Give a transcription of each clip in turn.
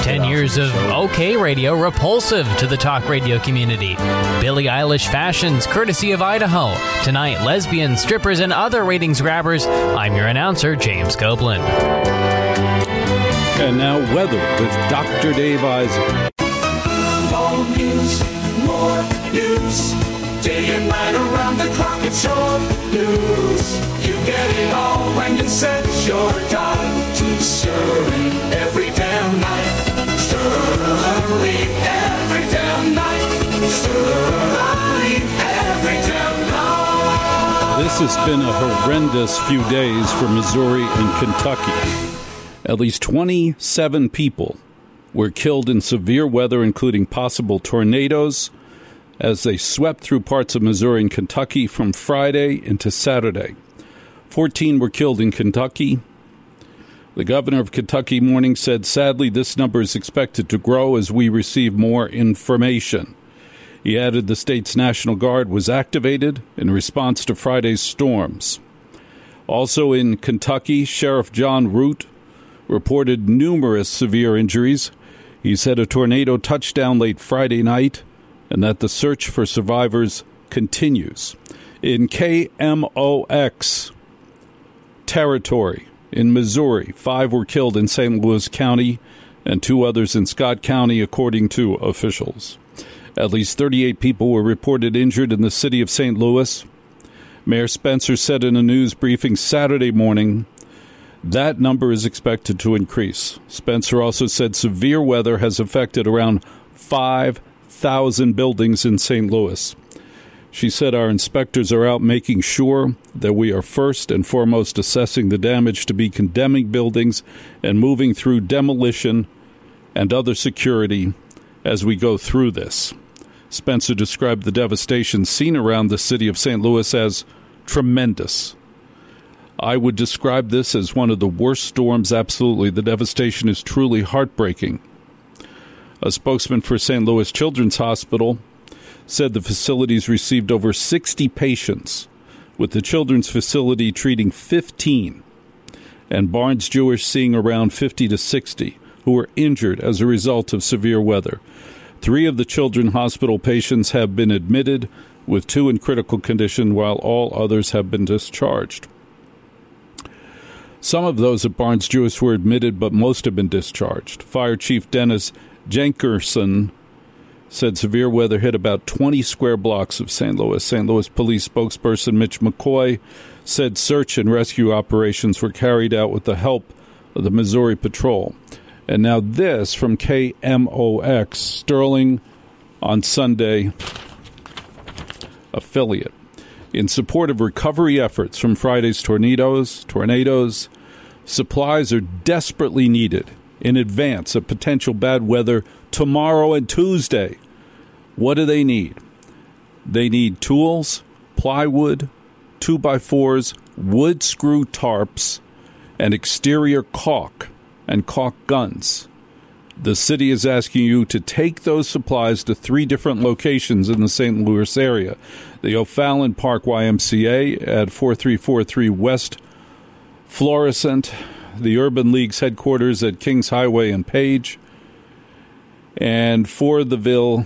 10 years of OK Radio repulsive to the talk radio community. Billie Eilish fashions courtesy of Idaho. Tonight, lesbians, strippers, and other ratings grabbers. I'm your announcer, James Copeland. And now weather with Dr. Dave Isaac. More news. Day and night around the clock, it's your news. You get it all when you set your time to Sterling every damn night. Sterling every damn night. Sterling every damn night. This has been a horrendous few days for Missouri and Kentucky. At least 27 people were killed in severe weather, including possible tornadoes, as they swept through parts of Missouri and Kentucky from Friday into Saturday. 14 were killed in Kentucky. The governor of Kentucky Morning said, sadly, this number is expected to grow as we receive more information. He added the state's National Guard was activated in response to Friday's storms. Also in Kentucky, Sheriff John Root reported numerous severe injuries. He said a tornado touched down late Friday night and that the search for survivors continues. In KMOX territory in Missouri, 5 were killed in St. Louis County and 2 others in Scott County, according to officials. At least 38 people were reported injured in the city of St. Louis. Mayor Spencer said in a news briefing Saturday morning that number is expected to increase. Spencer also said severe weather has affected around 5,000 buildings in St. Louis. She said our inspectors are out making sure that we are first and foremost assessing the damage to be condemning buildings and moving through demolition and other security as we go through this. Spencer described the devastation seen around the city of St. Louis as tremendous. I would describe this as one of the worst storms, absolutely. The devastation is truly heartbreaking. A spokesman for St. Louis Children's Hospital said the facilities received over 60 patients, with the children's facility treating 15, and Barnes Jewish seeing around 50 to 60 who were injured as a result of severe weather. 3 of the children's hospital patients have been admitted, with 2 in critical condition, while all others have been discharged. Some of those at Barnes Jewish were admitted, but most have been discharged. Fire Chief Dennis Jenkerson said severe weather hit about 20 square blocks of St. Louis. St. Louis Police spokesperson Mitch McCoy said search and rescue operations were carried out with the help of the Missouri Patrol. And now this from KMOX, Sterling on Sunday affiliate. In support of recovery efforts from Friday's tornadoes, supplies are desperately needed in advance of potential bad weather tomorrow and Tuesday. What do they need? They need tools, plywood, 2x4s, wood screw tarps, and exterior caulk and caulk guns. The city is asking you to take those supplies to 3 different locations in the St. Louis area. The O'Fallon Park YMCA at 4343 West Florissant, the Urban League's headquarters at Kings Highway and Page, and Fortheville,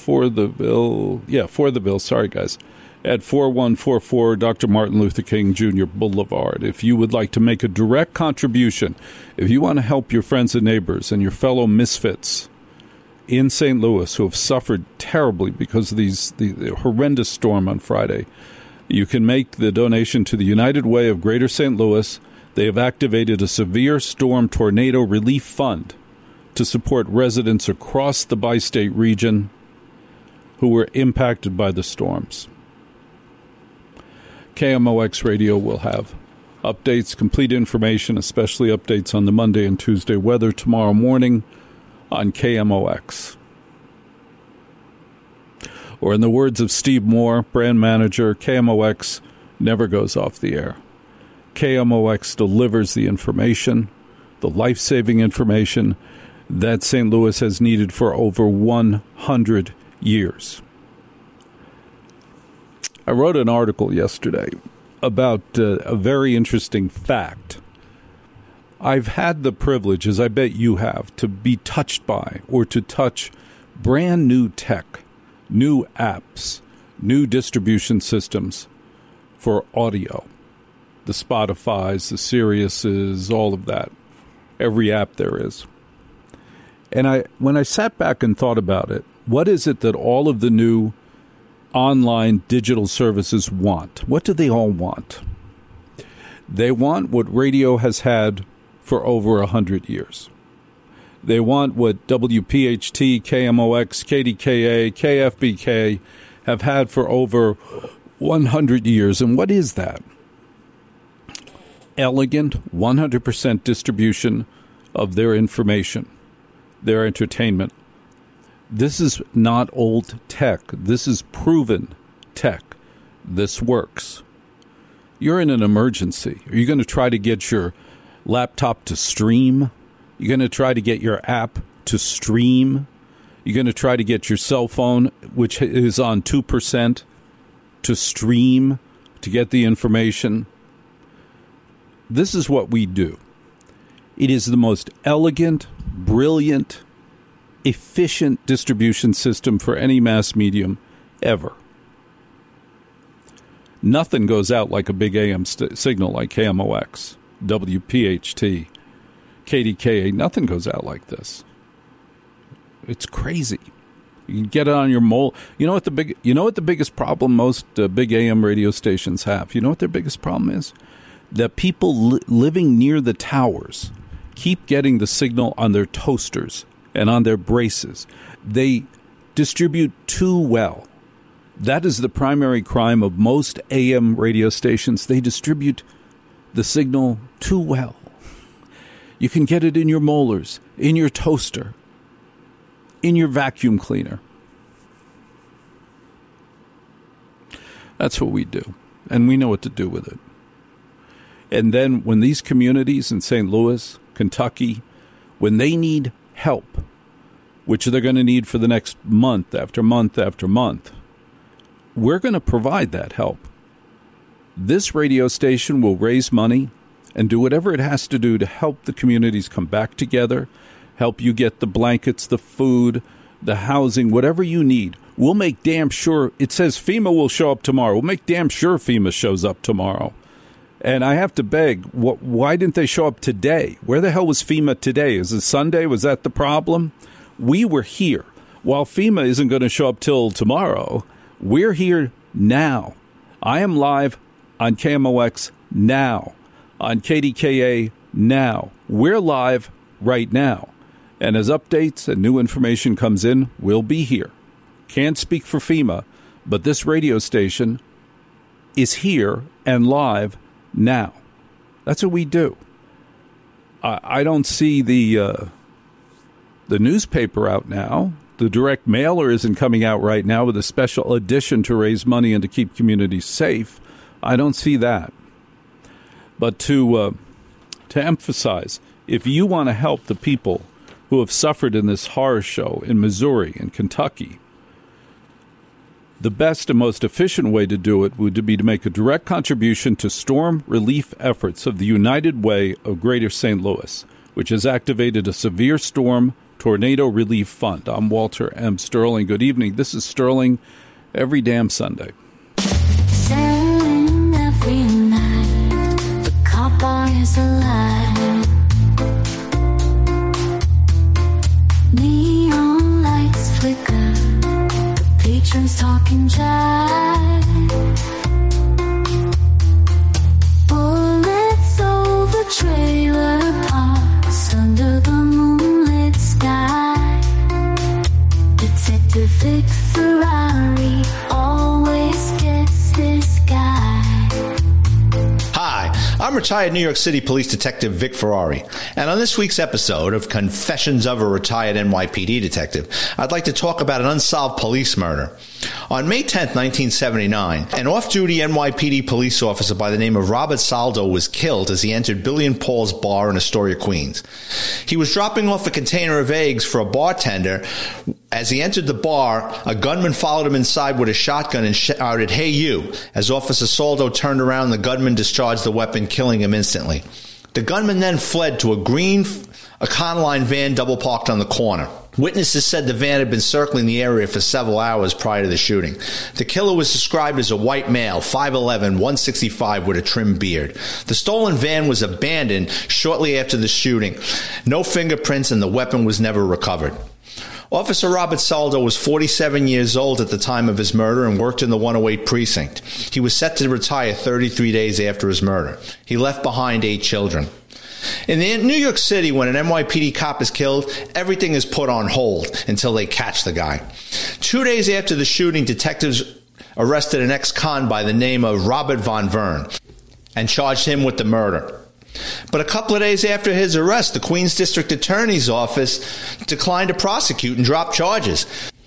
sorry guys, at 4144 Dr. Martin Luther King Jr. Boulevard. If you would like to make a direct contribution, if you want to help your friends and neighbors and your fellow misfits in St. Louis who have suffered terribly because of the horrendous storm on Friday, you can make the donation to the United Way of Greater St. Louis. They have activated a severe storm tornado relief fund to support residents across the bi-state region who were impacted by the storms. KMOX Radio will have updates, complete information, especially updates on the Monday and Tuesday weather tomorrow morning on KMOX. Or in the words of Steve Moore, brand manager, KMOX never goes off the air. KMOX delivers the information, the life-saving information that St. Louis has needed for over 100 years. I wrote an article yesterday about a very interesting fact I've had the privilege, as I bet you have, to be touched by or to touch brand new tech, new apps, new distribution systems for audio. The Spotifys, the Siriuses, all of that. Every app there is. And when I sat back and thought about it, what is it that all of the new online digital services want? What do they all want? They want what radio has had for over 100 years. They want what WPHT, KMOX, KDKA, KFBK have had for over 100 years. And what is that? Elegant, 100% distribution of their information, their entertainment. This is not old tech. This is proven tech. This works. You're in an emergency. Are you going to try to get your laptop to stream? You're going to try to get your app to stream? You're going to try to get your cell phone, which is on 2%, to stream, to get the information? This is what we do. It is the most elegant, brilliant, efficient distribution system for any mass medium ever. Nothing goes out like a big AM signal like KMOX, WPHT, KDKA. Nothing goes out like this. It's crazy. You can get it on your mole. You know what the biggest problem most big AM radio stations have? You know what their biggest problem is? That people living near the towers keep getting the signal on their toasters and on their braces. They distribute too well. That is the primary crime of most AM radio stations. They distribute the signal too well. You can get it in your molars, in your toaster, in your vacuum cleaner. That's what we do, and we know what to do with it. And then when these communities in St. Louis, Kentucky, when they need help, which they're going to need for the next month after month after month, we're going to provide that help. This radio station will raise money and do whatever it has to do to help the communities come back together, help you get the blankets, the food, the housing, whatever you need. We'll make damn sure, it says FEMA will show up tomorrow. We'll make damn sure FEMA shows up tomorrow. And I have to beg, why didn't they show up today? Where the hell was FEMA today? Is it Sunday? Was that the problem? We were here. While FEMA isn't going to show up till tomorrow, we're here now. I am live on KMOX now, on KDKA now. We're live right now. And as updates and new information comes in, we'll be here. Can't speak for FEMA, but this radio station is here and live now. That's what we do. I don't see the newspaper out now. The direct mailer isn't coming out right now with a special edition to raise money and to keep communities safe. I don't see that. But to emphasize, if you want to help the people who have suffered in this horror show in Missouri and Kentucky, the best and most efficient way to do it would be to make a direct contribution to storm relief efforts of the United Way of Greater St. Louis, which has activated a severe storm tornado relief fund. I'm Walter M. Sterling. Good evening. This is Sterling every damn Sunday. Sailing every night, the copper is alive. Neon lights flicker, patrons talking jive. Bullets over trailer parks under the moonlit sky. Detective Vic Ferrari always gets this guy. Hi, I'm retired New York City Police Detective Vic Ferrari, and on this week's episode of Confessions of a Retired NYPD Detective, I'd like to talk about an unsolved police murder. On May 10th, 1979, an off-duty NYPD police officer by the name of Robert Saldo was killed as he entered Billy and Paul's bar in Astoria, Queens. He was dropping off a container of eggs for a bartender. As he entered the bar, a gunman followed him inside with a shotgun and shouted, "Hey you!" As Officer Saldo turned around, the gunman discharged the weapon, killing him instantly. The gunman then fled to a green Econoline van double parked on the corner. Witnesses said the van had been circling the area for several hours prior to the shooting. The killer was described as a white male, 5'11", 165, with a trimmed beard. The stolen van was abandoned shortly after the shooting. No fingerprints, and the weapon was never recovered. Officer Robert Saldo was 47 years old at the time of his murder and worked in the 108 precinct. He was set to retire 33 days after his murder. He left behind 8 children. In New York City, when an NYPD cop is killed, everything is put on hold until they catch the guy. 2 days after the shooting, detectives arrested an ex-con by the name of Robert Von Vern and charged him with the murder. But a couple of days after his arrest, the Queens District Attorney's Office declined to prosecute and dropped charges.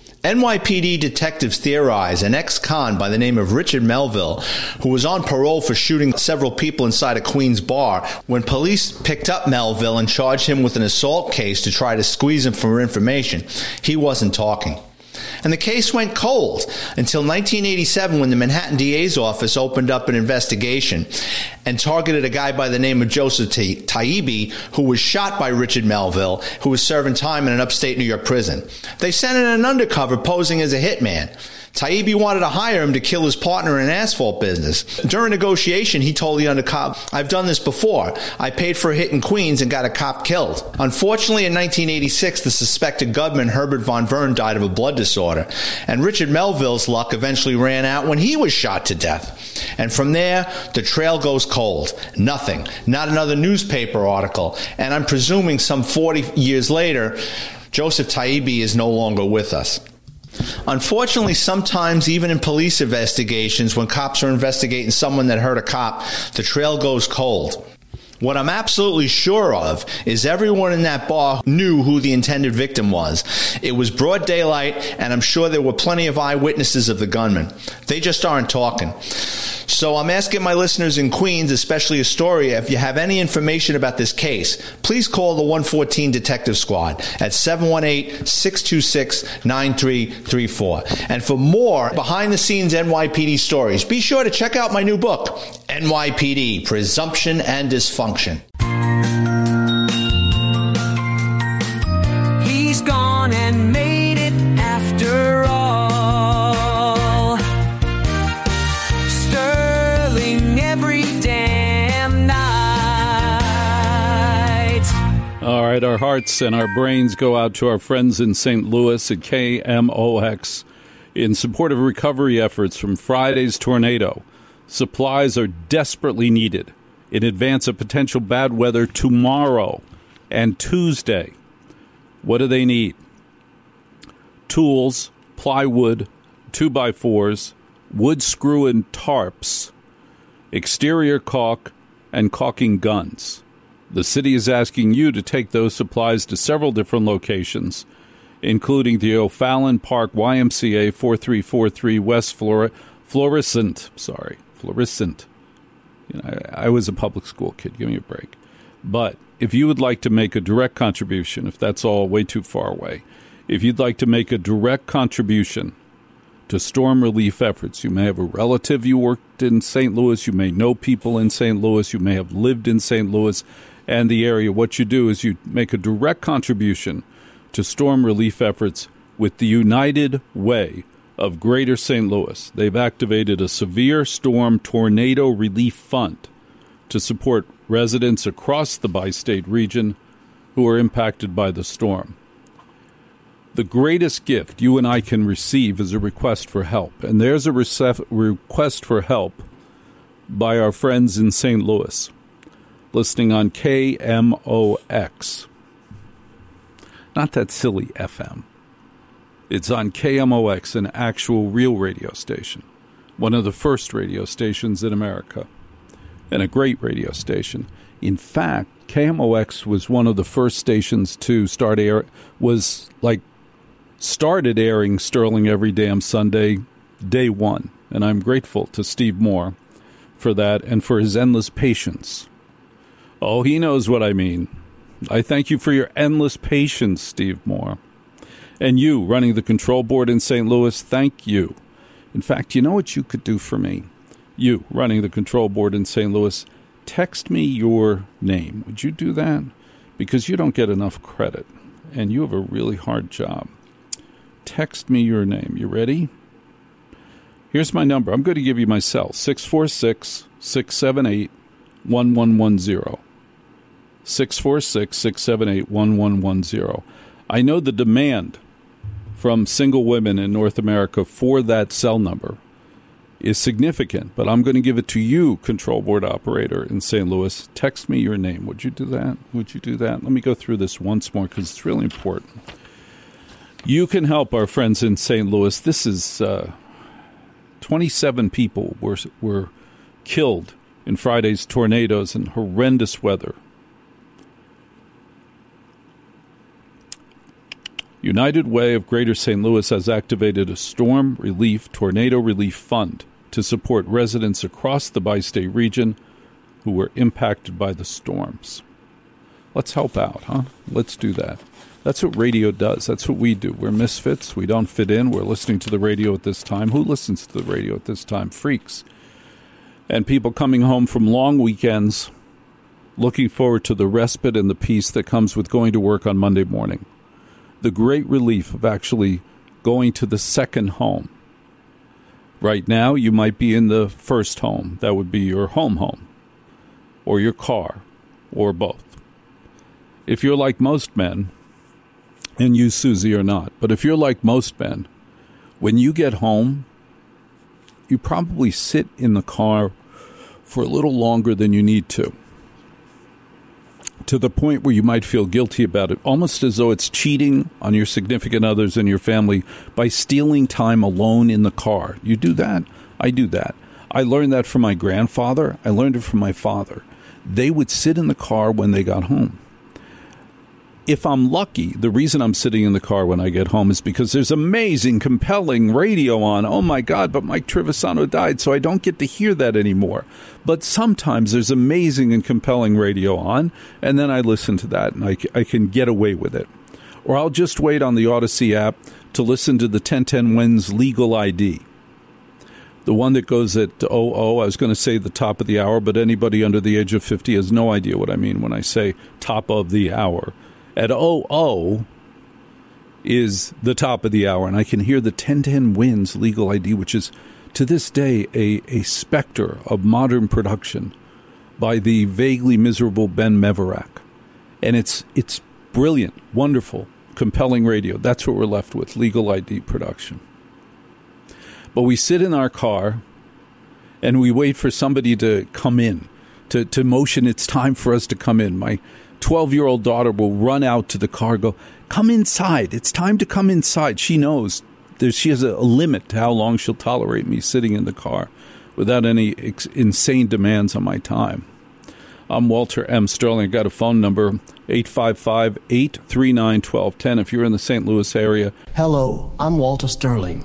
NYPD detectives theorize an ex-con by the name of Richard Melville, who was on parole for shooting several people inside a Queens bar. When police picked up Melville and charged him with an assault case to try to squeeze him for information, he wasn't talking. And the case went cold until 1987, when the Manhattan DA's office opened up an investigation and targeted a guy by the name of Joseph Taibbi, who was shot by Richard Melville, who was serving time in an upstate New York prison. They sent in an undercover posing as a hitman. Taibbi wanted to hire him to kill his partner in an asphalt business. During negotiation, he told the undercover, "I've done this before. I paid for a hit in Queens and got a cop killed." Unfortunately, in 1986, the suspected gunman, Herbert Von Vern, died of a blood disorder. And Richard Melville's luck eventually ran out when he was shot to death. And from there, the trail goes cold. Nothing. Not another newspaper article. And I'm presuming some 40 years later, Joseph Taibbi is no longer with us. Unfortunately, sometimes even in police investigations, when cops are investigating someone that hurt a cop, the trail goes cold. What I'm absolutely sure of is everyone in that bar knew who the intended victim was. It was broad daylight, and I'm sure there were plenty of eyewitnesses of the gunman. They just aren't talking. So I'm asking my listeners in Queens, especially Astoria, if you have any information about this case, please call the 114 Detective Squad at 718-626-9334. And for more behind-the-scenes NYPD stories, be sure to check out my new book, NYPD, Presumption and Dysfunction. He's gone and made it after all. Sterling every damn night. All right, our hearts and our brains go out to our friends in St. Louis at KMOX in support of recovery efforts from Friday's tornado. Supplies are desperately needed in advance of potential bad weather tomorrow and Tuesday. What do they need? Tools, plywood, 2x4s, wood screw and tarps, exterior caulk, and caulking guns. The city is asking you to take those supplies to several different locations, including the O'Fallon Park YMCA 4343 West Florissant. You know, I was a public school kid. Give me a break. But if you would like to make a direct contribution, if that's all way too far away, if you'd like to make a direct contribution to storm relief efforts, you may have a relative you worked in St. Louis, you may know people in St. Louis, you may have lived in St. Louis and the area. What you do is you make a direct contribution to storm relief efforts with the United Way of Greater St. Louis. They've activated a severe storm tornado relief fund to support residents across the bi-state region who are impacted by the storm. The greatest gift you and I can receive is a request for help. And there's a request for help by our friends in St. Louis, listening on KMOX. Not that silly FM. It's on KMOX, an actual real radio station, one of the first radio stations in America, and a great radio station. In fact, KMOX was one of the first stations to started airing Sterling every damn Sunday, day one. And I'm grateful to Steve Moore for that and for his endless patience. Oh, he knows what I mean. I thank you for your endless patience, Steve Moore. And you, running the control board in St. Louis, thank you. In fact, you know what you could do for me? You, running the control board in St. Louis, text me your name. Would you do that? Because you don't get enough credit, and you have a really hard job. Text me your name. You ready? Here's my number. I'm going to give you my cell, 646-678-1110. 646-678-1110. I know the demand from single women in North America for that cell number is significant, but I'm going to give it to you, control board operator in St. Louis. Text me your name. Would you do that? Would you do that? Let me go through this once more because it's really important. You can help our friends in St. Louis. This is 27 people were killed in Friday's tornadoes and horrendous weather. United Way of Greater St. Louis has activated a storm relief, tornado relief fund to support residents across the bi-state region who were impacted by the storms. Let's help out, huh? Let's do that. That's what radio does. That's what we do. We're misfits. We don't fit in. We're listening to the radio at this time. Who listens to the radio at this time? Freaks. And people coming home from long weekends, looking forward to the respite and the peace that comes with going to work on Monday morning. The great relief of actually going to the second home. Right now, you might be in the first home. That would be your home, or your car, or both. If you're like most men, and you, Susie, are not, but if you're like most men, when you get home, you probably sit in the car for a little longer than you need to the point where you might feel guilty about it, almost as though it's cheating on your significant others and your family by stealing time alone in the car. You do that? I do that. I learned that from my grandfather. I learned it from my father. They would sit in the car when they got home. If I'm lucky, the reason I'm sitting in the car when I get home is because there's amazing, compelling radio on. Oh, my God, but Mike Trevisano died, so I don't get to hear that anymore. But sometimes there's amazing and compelling radio on, and then I listen to that, and I can get away with it. Or I'll just wait on the Odyssey app to listen to the 1010 Wins Legal ID. The one that goes at 00, I was going to say the top of the hour, but anybody under the age of 50 has no idea what I mean when I say top of the hour. At 00 is the top of the hour, and I can hear the 1010 Wins Legal ID, which is, to this day, a specter of modern production by the vaguely miserable Ben Meverack. And it's brilliant, wonderful, compelling radio. That's what we're left with, Legal ID production. But we sit in our car, and we wait for somebody to come in, to motion it's time for us to come in. My 12-year-old daughter will run out to the car, go, come inside. It's time to come inside. She knows she has a limit to how long she'll tolerate me sitting in the car without any insane demands on my time. I'm Walter M. Sterling. I got a phone number, 855-839-1210 if you're in the St. Louis area. Hello, I'm Walter Sterling.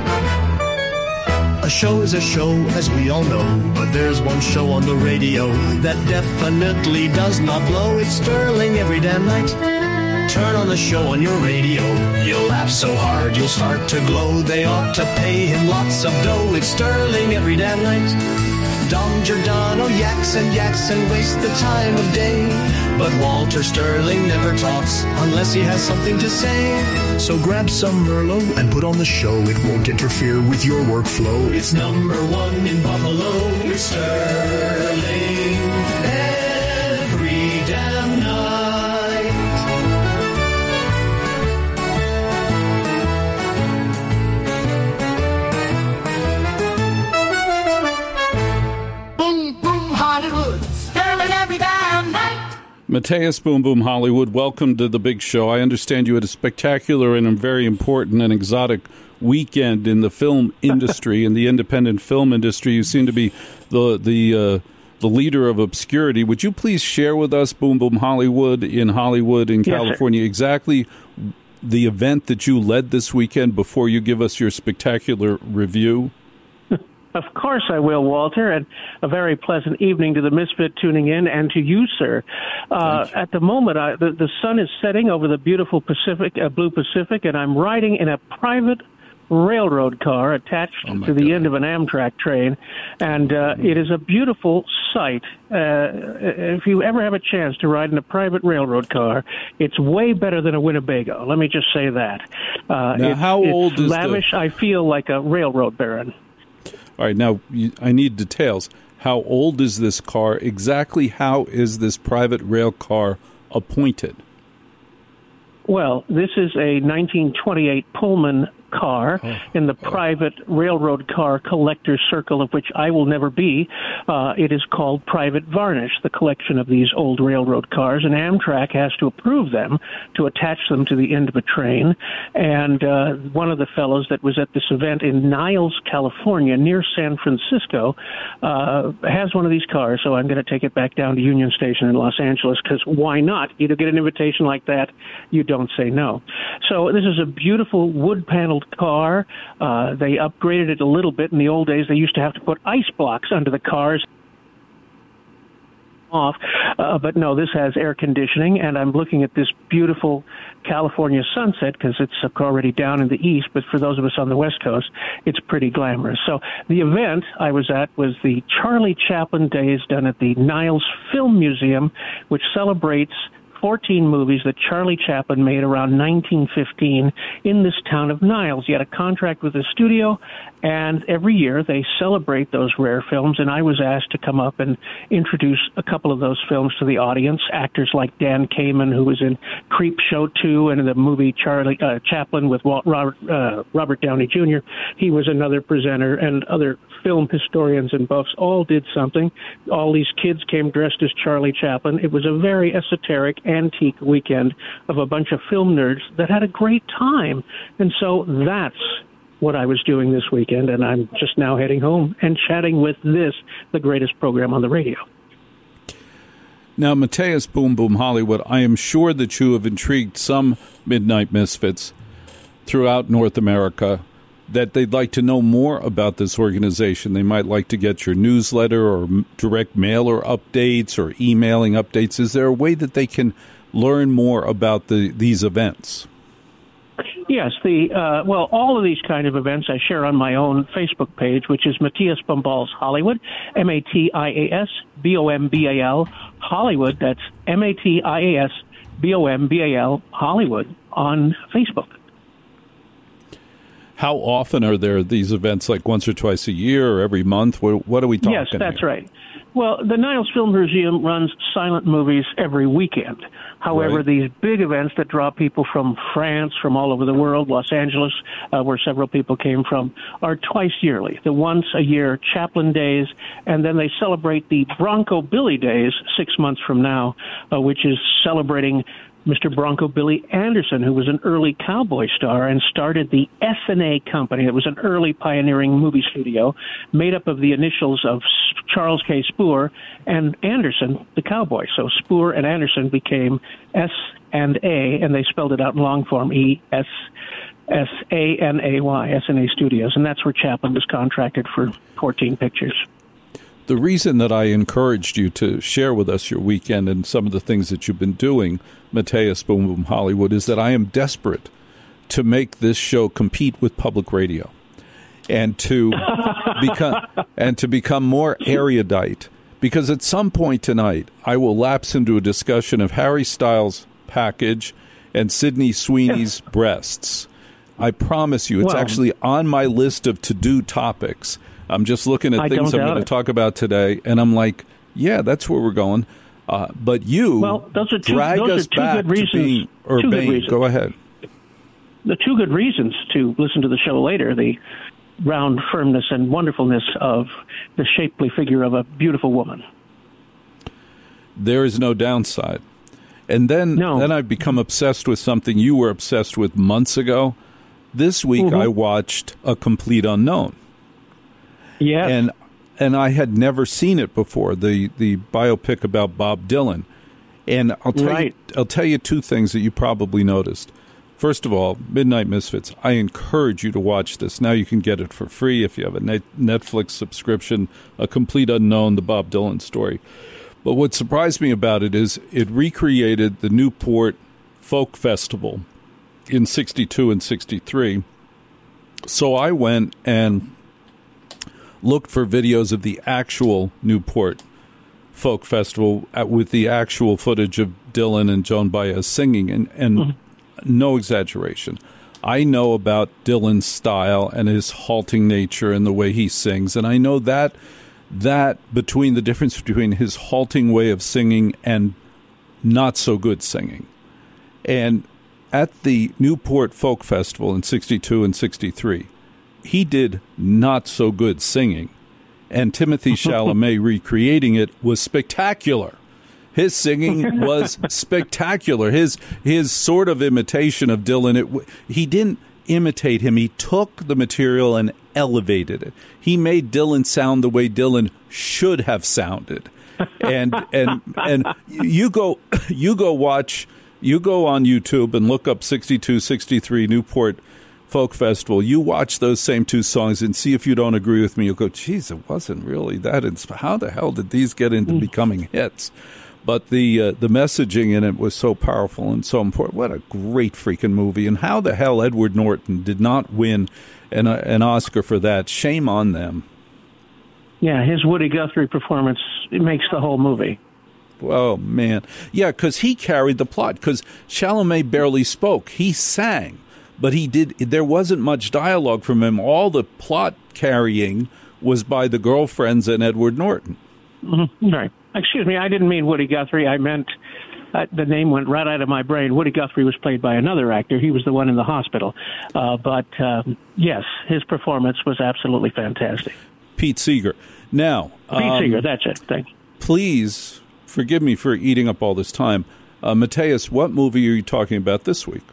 A show is a show, as we all know, but there's one show on the radio that definitely does not blow. It's Sterling every damn night. Turn on the show on your radio. You'll laugh so hard you'll start to glow. They ought to pay him lots of dough. It's Sterling every damn night. Dom Giordano yaks and waste the time of day. But Walter Sterling never talks unless he has something to say. So grab some Merlot and put on the show. It won't interfere with your workflow. It's number one in Buffalo. It's Sterling every damn night. Boom, boom, Hollywood. Sterling every damn night. Mateus Boom Boom Hollywood, welcome to the big show. I understand you had a spectacular and a very important and exotic weekend in the film industry, in the independent film industry. You seem to be the leader of obscurity. Would you please share with us, Boom Boom Hollywood in California, exactly the event that you led this weekend before you give us your spectacular review? Of course I will, Walter, and a very pleasant evening to the Misfit tuning in and to you, sir. At the moment, the sun is setting over the beautiful Pacific, blue Pacific, and I'm riding in a private railroad car attached to the end of an Amtrak train, and it is a beautiful sight. If you ever have a chance to ride in a private railroad car, it's way better than a Winnebago. Let me just say that. Now, how old is lavish? I feel like a railroad baron. All right, now I need details. How old is this car? Exactly how is this private rail car appointed? Well, this is a 1928 Pullman car in the private railroad car collector circle, of which I will never be. It is called Private Varnish, the collection of these old railroad cars, and Amtrak has to approve them to attach them to the end of a train. And one of the fellows that was at this event in Niles, California, near San Francisco, has one of these cars, so I'm going to take it back down to Union Station in Los Angeles, because why not? You get an invitation like that, you don't say no. So this is a beautiful wood-paneled car. They upgraded it a little bit. In the old days, they used to have to put ice blocks under the cars off, but no, this has air conditioning, and I'm looking at this beautiful California sunset because it's already down in the east, but for those of us on the West Coast, it's pretty glamorous. So the event I was at was the Charlie Chaplin Days done at the Niles Film Museum, which celebrates 14 movies that Charlie Chaplin made around 1915 in this town of Niles. He had a contract with the studio, and every year they celebrate those rare films, and I was asked to come up and introduce a couple of those films to the audience. Actors like Dan Kamen, who was in Creep Show 2 and in the movie Charlie Chaplin with Robert Downey Jr. He was another presenter, and other film historians and buffs all did something. All these kids came dressed as Charlie Chaplin. It was a very esoteric, antique weekend of a bunch of film nerds that had a great time. And so that's what I was doing this weekend, and I'm just now heading home and chatting with this, the greatest program on the radio. Now, Mateus Boom Boom Hollywood, I am sure that you have intrigued some Midnight Misfits throughout North America that they'd like to know more about this organization. They might like to get your newsletter or direct mailer updates or emailing updates. Is there a way that they can learn more about these events? Yes, all of these kind of events I share on my own Facebook page, which is Matthias Bombals Hollywood, MATIAS BOMBAL Hollywood. That's MATIAS BOMBAL Hollywood on Facebook. How often are there these events, like once or twice a year or every month? What are we talking about? Yes, that's right. Well, the Niles Film Museum runs silent movies every weekend. However, these big events that draw people from France, from all over the world, Los Angeles, where several people came from, are twice yearly. The once-a-year Chaplin Days, and then they celebrate the Bronco Billy Days 6 months from now, which is celebrating Mr. Bronco Billy Anderson, who was an early cowboy star and started the S&A Company. It was an early pioneering movie studio made up of the initials of Charles K. Spoor and Anderson, the cowboy. So Spoor and Anderson became S&A, and they spelled it out in long form, E-S-S-A-N-A-Y, S&A Studios. And that's where Chaplin was contracted for 14 pictures. The reason that I encouraged you to share with us your weekend and some of the things that you've been doing, Mateus Boom Boom Hollywood, is that I am desperate to make this show compete with public radio and to become more erudite. Because at some point tonight, I will lapse into a discussion of Harry Styles' package and Sydney Sweeney's breasts. I promise you, it's actually on my list of to-do topics. I'm just looking at things I'm going to talk about today, and I'm like, yeah, that's where we're going. But you drag us back to being urbane. Go ahead. The two good reasons to listen to the show later, the round firmness and wonderfulness of the shapely figure of a beautiful woman. There is no downside. And then I've become obsessed with something you were obsessed with months ago. This week I watched A Complete Unknown. Yeah, and I had never seen it before. The biopic about Bob Dylan, and I'll tell you two things that you probably noticed. First of all, Midnight Misfits. I encourage you to watch this. Now you can get it for free if you have a Netflix subscription. A Complete Unknown, the Bob Dylan story. But what surprised me about it is it recreated the Newport Folk Festival in '62 and '63. So I went and looked for videos of the actual Newport Folk Festival with the actual footage of Dylan and Joan Baez singing, and no exaggeration. I know about Dylan's style and his halting nature and the way he sings, and I know that between the difference between his halting way of singing and not so good singing. And at the Newport Folk Festival in 62 and 63, he did not so good singing, and Timothy Chalamet recreating it was spectacular. His singing was spectacular. His sort of imitation of Dylan, he didn't imitate him. He took the material and elevated it. He made Dylan sound the way Dylan should have sounded. And you go on YouTube and look up 62, 63 Newport Folk Festival. You watch those same two songs and see if you don't agree with me. You'll go, geez, it wasn't really that. How the hell did these get into becoming hits? But the messaging in it was so powerful and so important. What a great freaking movie. And how the hell Edward Norton did not win an Oscar for that. Shame on them. Yeah, his Woody Guthrie performance, it makes the whole movie. Oh, man. Yeah, because he carried the plot. Because Chalamet barely spoke. He sang. But there wasn't much dialogue from him. All the plot carrying was by the girlfriends and Edward Norton. Mm-hmm. Right. Excuse me, I didn't mean Woody Guthrie. I meant the name went right out of my brain. Woody Guthrie was played by another actor. He was the one in the hospital. But yes, his performance was absolutely fantastic. Pete Seeger. Now, Pete Seeger, that's it. Thank you. Please forgive me for eating up all this time. Matthias, what movie are you talking about this week?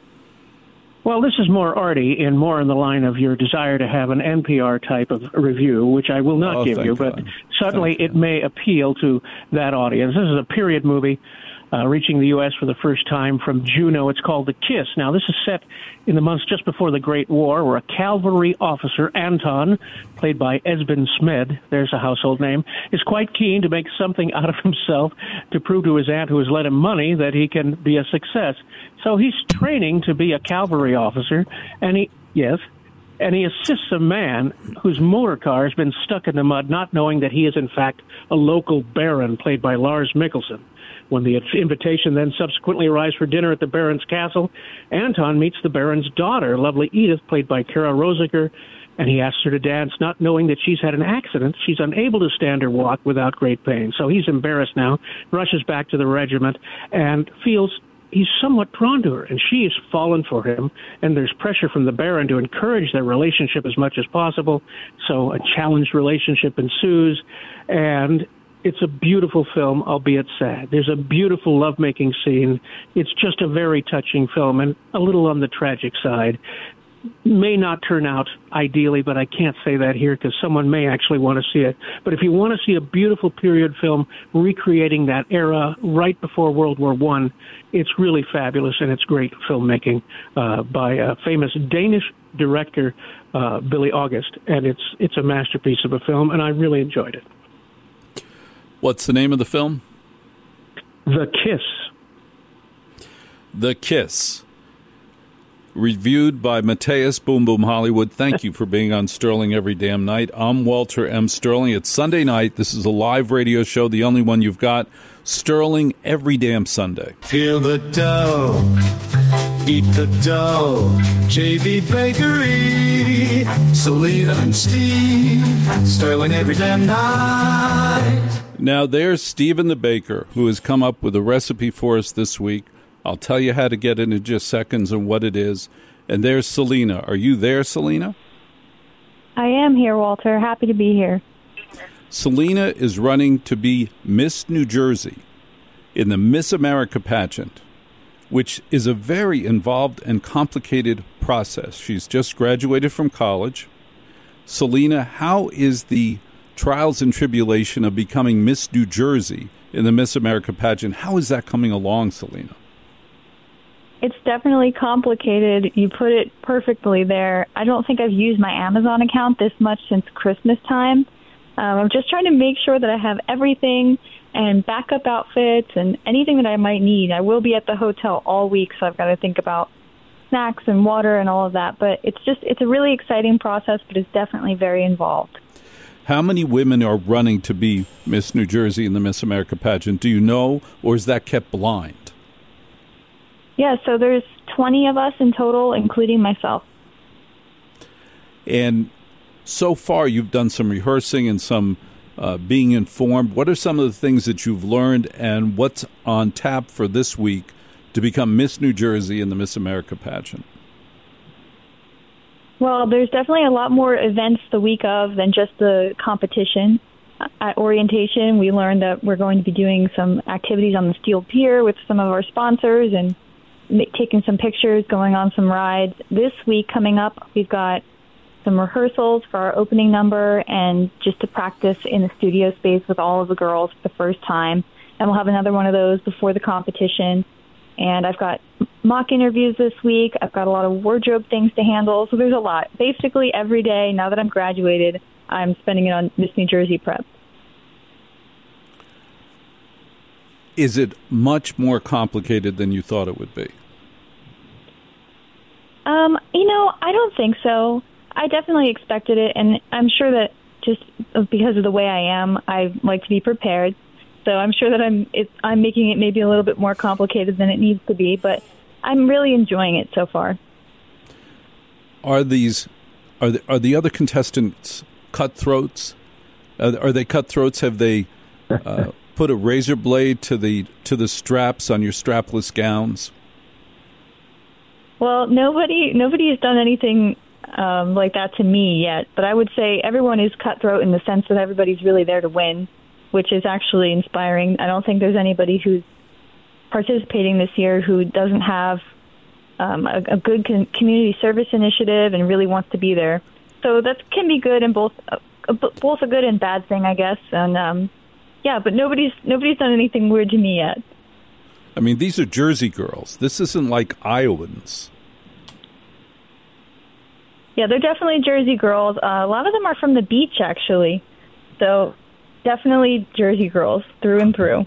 Well, this is more arty and more in the line of your desire to have an NPR type of review, which I will not give you, but certainly it may appeal to that audience. This is a period movie reaching the U.S. for the first time from Juneau. It's called The Kiss. Now, this is set in the months just before the Great War, where a cavalry officer, Anton, played by Esben Smed, there's a household name, is quite keen to make something out of himself to prove to his aunt, who has lent him money, that he can be a success. So he's training to be a cavalry officer, and he assists a man whose motor car has been stuck in the mud, not knowing that he is, in fact, a local baron, played by Lars Mikkelsen. When the invitation then subsequently arrives for dinner at the baron's castle, Anton meets the baron's daughter, lovely Edith, played by Kara Rosiker, and he asks her to dance, not knowing that she's had an accident. She's unable to stand or walk without great pain. So he's embarrassed now, rushes back to the regiment, and feels he's somewhat drawn to her, and she has fallen for him, and there's pressure from the Baron to encourage their relationship as much as possible. So a challenged relationship ensues, and it's a beautiful film, albeit sad. There's a beautiful lovemaking scene. It's just a very touching film, and a little on the tragic side. May not turn out ideally, but I can't say that here because someone may actually want to see it. But if you want to see a beautiful period film recreating that era right before World War I, it's really fabulous, and it's great filmmaking by a famous Danish director, Billy August, and it's a masterpiece of a film, and I really enjoyed it. What's the name of the film? The Kiss. The Kiss. Reviewed by Matthias Boom Boom Hollywood. Thank you for being on Sterling Every Damn Night. I'm Walter M. Sterling. It's Sunday night. This is a live radio show, the only one you've got. Sterling Every Damn Sunday. Feel the dough, eat the dough. JB Bakery, Selena and Steve, Sterling Every Damn Night. Now, there's Stephen the Baker, who has come up with a recipe for us this week. I'll tell you how to get it in just seconds and what it is. And there's Selena. Are you there, Selena? I am here, Walter. Happy to be here. Selena is running to be Miss New Jersey in the Miss America pageant, which is a very involved and complicated process. She's just graduated from college. Selena, how is the trials and tribulation of becoming Miss New Jersey in the Miss America pageant? How is that coming along, Selena? It's definitely complicated. You put it perfectly there. I don't think I've used my Amazon account this much since Christmas time. I'm just trying to make sure that I have everything and backup outfits and anything that I might need. I will be at the hotel all week, so I've got to think about snacks and water and all of that. But it's a really exciting process, but it's definitely very involved. How many women are running to be Miss New Jersey in the Miss America pageant? Do you know, or is that kept blind? Yeah, so there's 20 of us in total, including myself. And so far, you've done some rehearsing and some being informed. What are some of the things that you've learned, and what's on tap for this week to become Miss New Jersey in the Miss America pageant? Well, there's definitely a lot more events the week of than just the competition. At orientation, we learned that we're going to be doing some activities on the Steel Pier with some of our sponsors and taking some pictures, going on some rides. This week coming up, we've got some rehearsals for our opening number and just to practice in the studio space with all of the girls for the first time. And we'll have another one of those before the competition. And I've got mock interviews this week. I've got a lot of wardrobe things to handle. So there's a lot. Basically, every day, now that I'm graduated, I'm spending it on Miss New Jersey prep. Is it much more complicated than you thought it would be? I don't think so. I definitely expected it, and I'm sure that just because of the way I am, I like to be prepared. So I'm sure that I'm making it maybe a little bit more complicated than it needs to be, but I'm really enjoying it so far. Are the other contestants cutthroats? Are they cutthroats? Have they put a razor blade to the straps on your strapless gowns? Well, nobody has done anything like that to me yet, but I would say everyone is cutthroat in the sense that everybody's really there to win, which is actually inspiring. I don't think there's anybody who's participating this year who doesn't have a good community service initiative and really wants to be there. So that can be good and both a good and bad thing, I guess. And but nobody's done anything weird to me yet. I mean, these are Jersey girls. This isn't like Iowans. Yeah, they're definitely Jersey girls. A lot of them are from the beach, actually. So definitely Jersey girls through and through.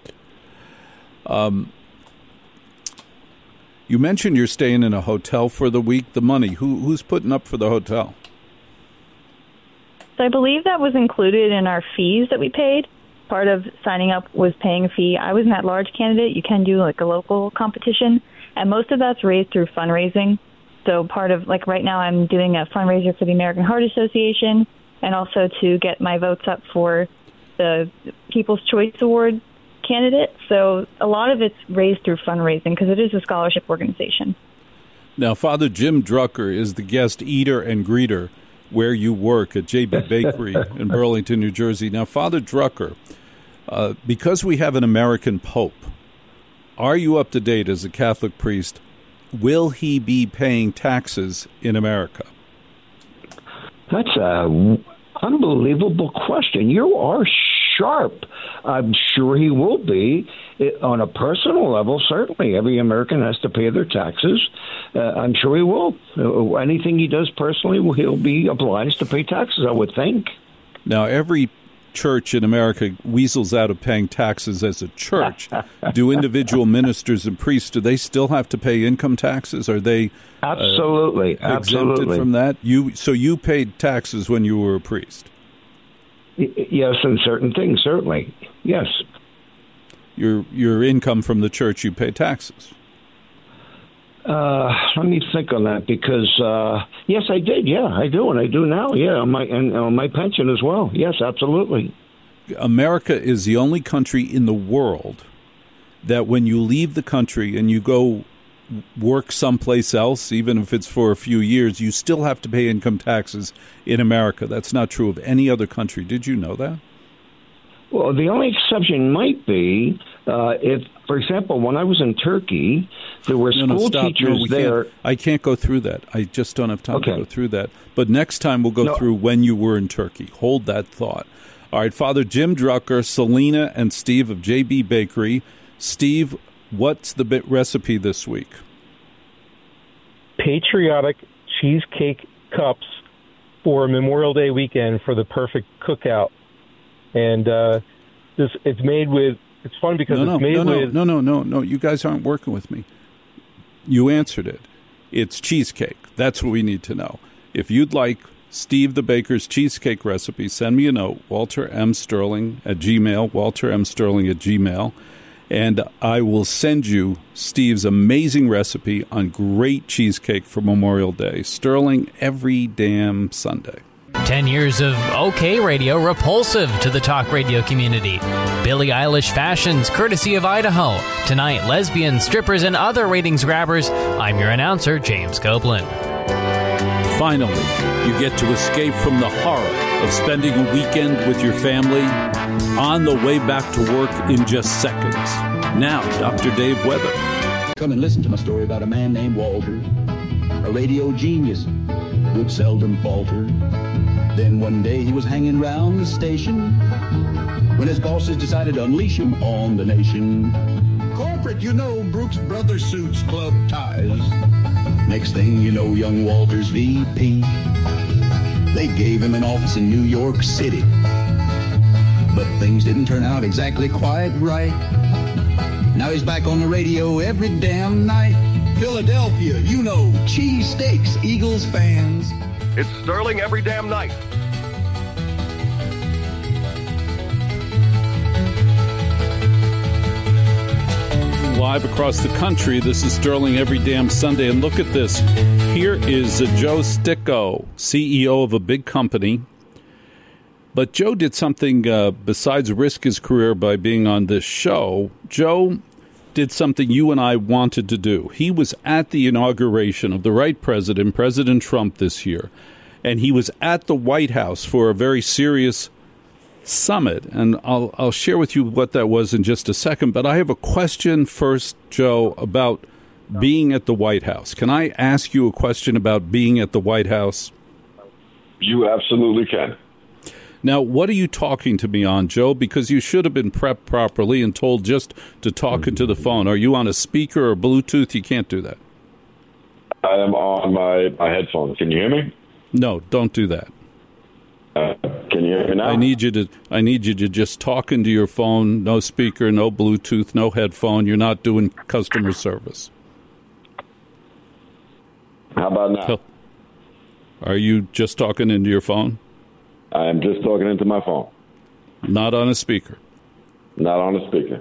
You mentioned you're staying in a hotel for the week. The money, who's putting up for the hotel? So I believe that was included in our fees that we paid. Part of signing up was paying a fee. I was an at-large candidate. You can do like a local competition, and most of that's raised through fundraising. So part of, like right now, I'm doing a fundraiser for the American Heart Association and also to get my votes up for the People's Choice Award candidate. So a lot of it's raised through fundraising because it is a scholarship organization. Now, Father Jim Drucker is the guest eater and greeter where you work at JB Bakery in Burlington, New Jersey. Now, Father Drucker, because we have an American Pope, are you up to date as a Catholic priest? Will he be paying taxes in America? That's an unbelievable question. You are sharp. I'm sure he will be. On a personal level, certainly. Every American has to pay their taxes. I'm sure he will. Anything he does personally, he'll be obliged to pay taxes, I would think. Now, every church in America weasels out of paying taxes as a church. Do individual ministers and priests, do they still have to pay income taxes? Are they absolutely exempted from that? So you paid taxes when you were a priest? Yes, in certain things, certainly. Yes. Your income from the church, you pay taxes. Let me think on that because yes, I did. Yeah, I do, and I do now. Yeah, on my pension as well. Yes, absolutely. America is the only country in the world that when you leave the country and you go work someplace else, even if it's for a few years, you still have to pay income taxes in America. That's not true of any other country. Did you know that? Well, the only exception might be if, for example, when I was in Turkey, there were school teachers there. I can't go through that. I just don't have time to go through that. But next time we'll go through when you were in Turkey. Hold that thought. All right, Father Jim Drucker, Selena, and Steve of JB Bakery. Steve, what's the recipe this week? Patriotic cheesecake cups for Memorial Day weekend for the perfect cookout. And it's made with, it's fun because it's made with... No, you guys aren't working with me. You answered it. it's cheesecake. That's what we need to know. If you'd like Steve the Baker's cheesecake recipe, send me a note, waltermsterling@gmail, waltermsterling@gmail, and I will send you Steve's amazing recipe on great cheesecake for Memorial Day. Sterling every damn Sunday. 10 years of OK Radio, repulsive to the talk radio community. Billie Eilish fashions, courtesy of Idaho. Tonight, lesbians, strippers, and other ratings grabbers. I'm your announcer, James Copeland. Finally, you get to escape from the horror of spending a weekend with your family on the way back to work in just seconds. Now, Dr. Dave Weather. Come and listen to my story about a man named Walter, a radio genius who'd seldom falter. Then one day he was hanging round the station when his bosses decided to unleash him on the nation. Corporate, you know, Brooks Brothers suits, club ties. Next thing you know, young Walter's VP. They gave him an office in New York City. But things didn't turn out exactly quite right. Now he's back on the radio every damn night. Philadelphia, you know, cheesesteaks, Eagles fans. It's Sterling every damn night. Live across the country, this is Sterling every damn Sunday. And look at this. Here is Joe Sticco, CEO of a big company. But Joe did something besides risk his career by being on this show. Joe did something you and I wanted to do. He was at the inauguration of the right president, President Trump, this year. And he was at the White House for a very serious summit. And I'll share with you what that was in just a second. But I have a question first, Joe, about being at the White House. Can I ask you a question about being at the White House? You absolutely can. Now, what are you talking to me on, Joe? Because you should have been prepped properly and told just to talk into the phone. Are you on a speaker or Bluetooth? You can't do that. I am on my headphones. Can you hear me? No, don't do that. Can you hear me now? I need you to just talk into your phone. No speaker, no Bluetooth, no headphone. You're not doing customer service. How about now? Are you just talking into your phone? I am just talking into my phone. Not on a speaker? Not on a speaker.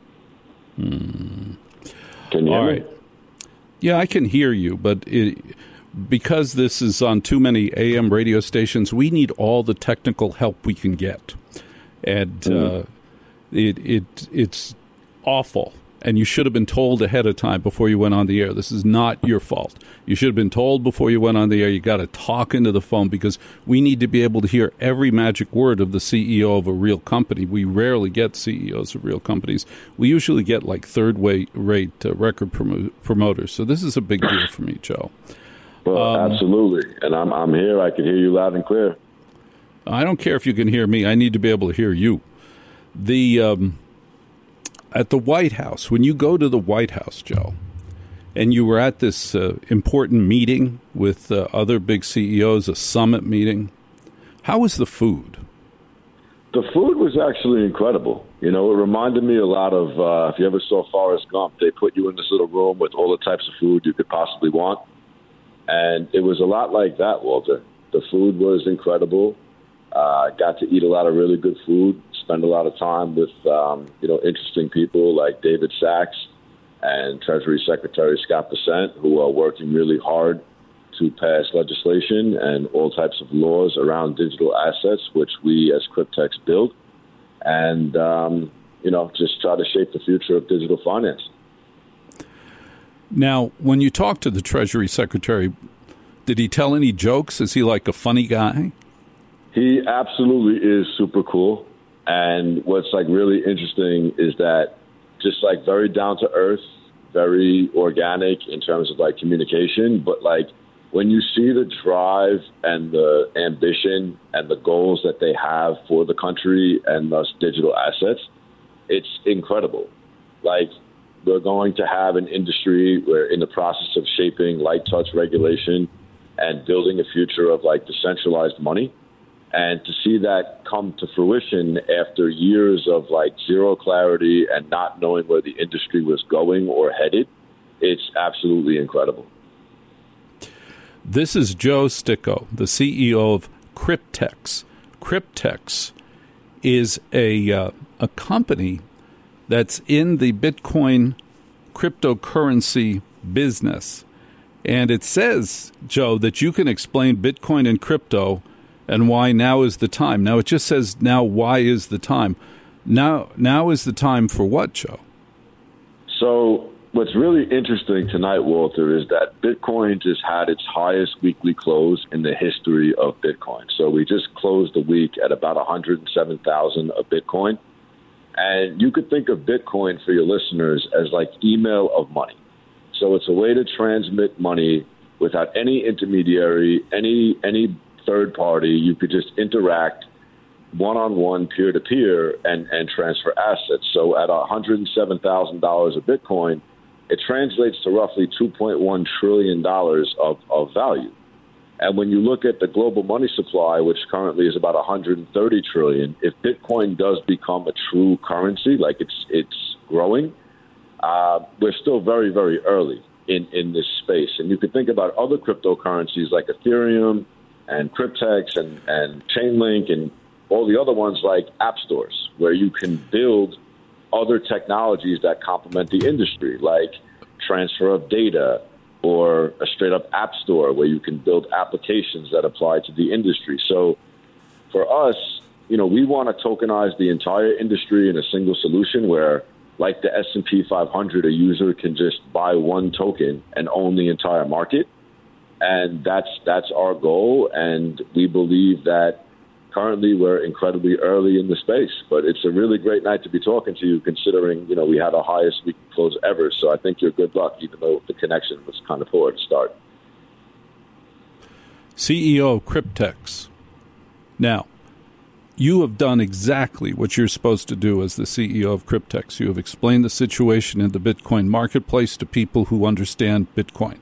Can you hear me? Yeah, I can hear you, but because this is on too many AM radio stations, we need all the technical help we can get. And it's awful. And you should have been told ahead of time before you went on the air. This is not your fault. You should have been told before you went on the air. You got to talk into the phone because we need to be able to hear every magic word of the CEO of a real company. We rarely get CEOs of real companies. We usually get like third-rate record promoters. So this is a big deal for me, Joe. Well, absolutely. And I'm here. I can hear you loud and clear. I don't care if you can hear me. I need to be able to hear you. At the White House, when you go to the White House, Joe, and you were at this important meeting with other big CEOs, a summit meeting, how was the food? The food was actually incredible. You know, it reminded me a lot of, if you ever saw Forrest Gump, they put you in this little room with all the types of food you could possibly want. And it was a lot like that, Walter. The food was incredible. Got to eat a lot of really good food, spend a lot of time with, interesting people like David Sachs and Treasury Secretary Scott Bessent, who are working really hard to pass legislation and all types of laws around digital assets, which we as Cryptex build, and, just try to shape the future of digital finance. Now, when you talk to the Treasury Secretary, did he tell any jokes? Is he like a funny guy? He absolutely is super cool. And what's like really interesting is that just like very down to earth, very organic in terms of like communication. But like when you see the drive and the ambition and the goals that they have for the country and thus digital assets, it's incredible. Like we're going to have an industry where in the process of shaping light touch regulation and building a future of like decentralized money. And to see that come to fruition after years of like zero clarity and not knowing where the industry was going or headed, it's absolutely incredible. This is Joe Sticco, the CEO of Cryptex. Cryptex is a company that's in the Bitcoin cryptocurrency business. And it says, Joe, that you can explain Bitcoin and crypto and why now is the time. Now, it just says now, why is the time? Now is the time for what, Joe? So what's really interesting tonight, Walter, is that Bitcoin just had its highest weekly close in the history of Bitcoin. So we just closed the week at about 107,000 of Bitcoin. And you could think of Bitcoin for your listeners as like email of money. So it's a way to transmit money without any intermediary, any third party. You could just interact one-on-one, peer-to-peer, and transfer assets. So at $107,000 of Bitcoin, it translates to roughly $2.1 trillion of value. And when you look at the global money supply, which currently is about 130 trillion, if Bitcoin does become a true currency, like it's growing, we're still very, very early in this space. And you could think about other cryptocurrencies like Ethereum and Cryptex and Chainlink and all the other ones like app stores, where you can build other technologies that complement the industry, like transfer of data, or a straight-up app store where you can build applications that apply to the industry. So for us, we want to tokenize the entire industry in a single solution where, like the S&P 500, a user can just buy one token and own the entire market. And that's our goal, and we believe that currently we're incredibly early in the space, but it's a really great night to be talking to you, considering, we had our highest week close ever. So I think you're good luck, even though the connection was kind of poor to start. CEO of Cryptex. Now, you have done exactly what you're supposed to do as the CEO of Cryptex. You have explained the situation in the Bitcoin marketplace to people who understand Bitcoin.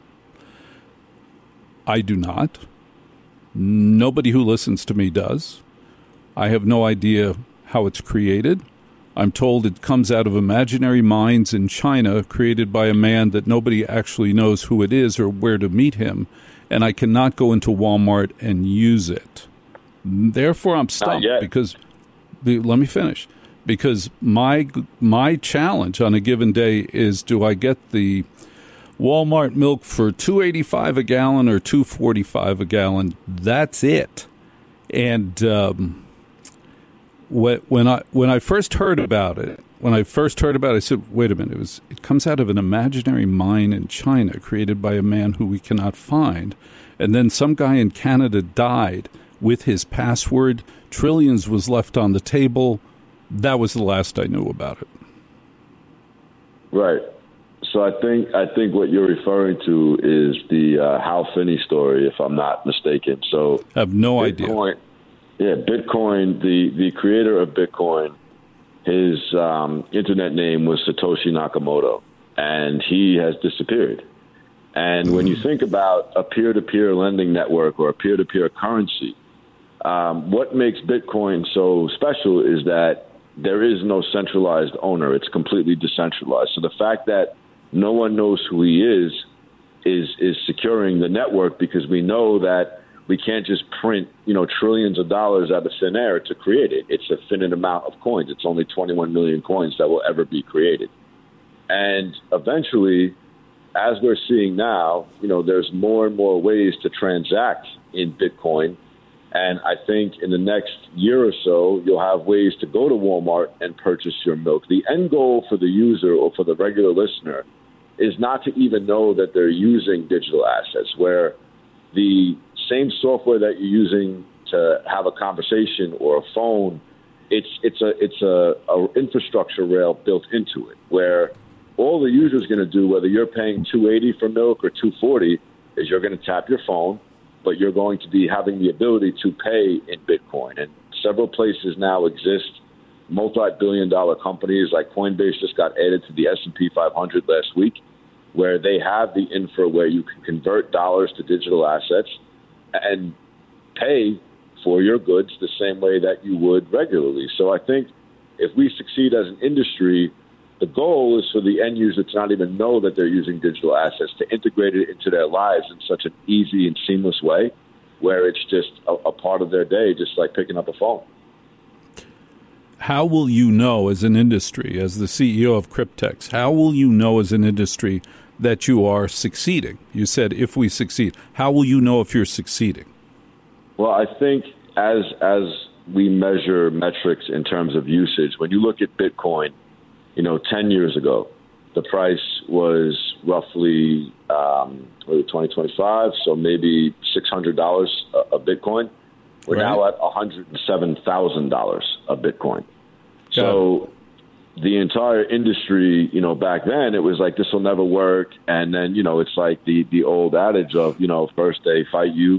I do not. Nobody who listens to me does. I have no idea how it's created. I'm told it comes out of imaginary minds in China created by a man that nobody actually knows who it is or where to meet him, and I cannot go into Walmart and use it. Therefore, I'm stumped because, let me finish, because my challenge on a given day is, do I get the Walmart milk for $2.85 a gallon or $2.45 a gallon? That's it. And when I first heard about it, I said, wait a minute, it comes out of an imaginary mine in China created by a man who we cannot find. And then some guy in Canada died with his password. Trillions was left on the table. That was the last I knew about it. Right. So I think what you're referring to is the Hal Finney story, if I'm not mistaken. So I have no idea. Yeah, Bitcoin, the creator of Bitcoin, his internet name was Satoshi Nakamoto, and he has disappeared. And when you think about a peer-to-peer lending network or a peer-to-peer currency, what makes Bitcoin so special is that there is no centralized owner. It's completely decentralized. So the fact that no one knows who he is securing the network, because we know that we can't just print, trillions of dollars out of thin air to create it. It's a finite amount of coins. It's only 21 million coins that will ever be created. And eventually, as we're seeing now, there's more and more ways to transact in Bitcoin. And I think in the next year or so, you'll have ways to go to Walmart and purchase your milk. The end goal for the user or for the regular listener is not to even know that they're using digital assets, where the same software that you're using to have a conversation or a phone, it's a infrastructure rail built into it, where all the user's going to do, whether you're paying $2.80 for milk or $2.40, is you're going to tap your phone, but you're going to be having the ability to pay in Bitcoin. And several places now exist. Multi-billion-dollar companies like Coinbase just got added to the S&P 500 last week, where they have the infra where you can convert dollars to digital assets and pay for your goods the same way that you would regularly. So I think if we succeed as an industry, The goal is for the end user to not even know that they're using digital assets, to integrate it into their lives in such an easy and seamless way where it's just a part of their day, just like picking up a phone. How will you know as an industry, as the CEO of Cryptex, how will you know as an industry that you are succeeding? You said if we succeed. How will you know if you're succeeding? Well, I think as we measure metrics in terms of usage, when you look at Bitcoin, 10 years ago, the price was roughly 2025, so maybe $600 a Bitcoin. We're now at $107,000 a Bitcoin. So the entire industry, back then it was like, this will never work. And then, it's like the old adage of, first they fight you,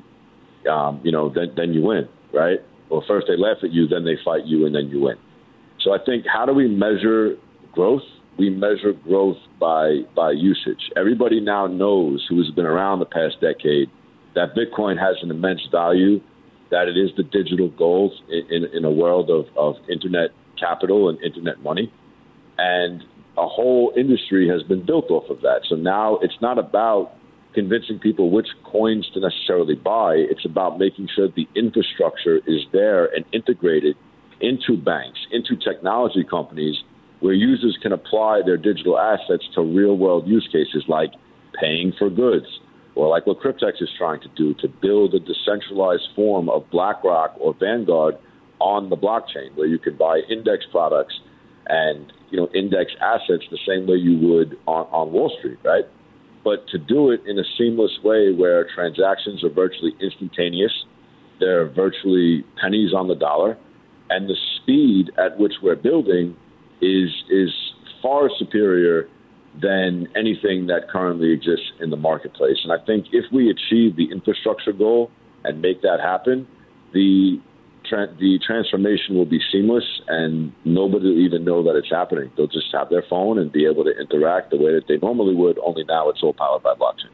then you win, right? Or first they laugh at you, then they fight you, and then you win. So I think, how do we measure growth? We measure growth by usage. Everybody now knows, who has been around the past decade, that Bitcoin has an immense value, that it is the digital gold in a world of internet capital and internet money. And a whole industry has been built off of that. So now it's not about convincing people which coins to necessarily buy. It's about making sure the infrastructure is there and integrated into banks, into technology companies, where users can apply their digital assets to real-world use cases like paying for goods, or like what Cryptex is trying to do, to build a decentralized form of BlackRock or Vanguard on the blockchain, where you can buy index products and index assets the same way you would on Wall Street, right? But to do it in a seamless way where transactions are virtually instantaneous, they're virtually pennies on the dollar, and the speed at which we're building is far superior than anything that currently exists in the marketplace. And I think if we achieve the infrastructure goal and make that happen, the transformation will be seamless, and nobody will even know that it's happening. They'll just have their phone and be able to interact the way that they normally would, only now it's all powered by blockchain.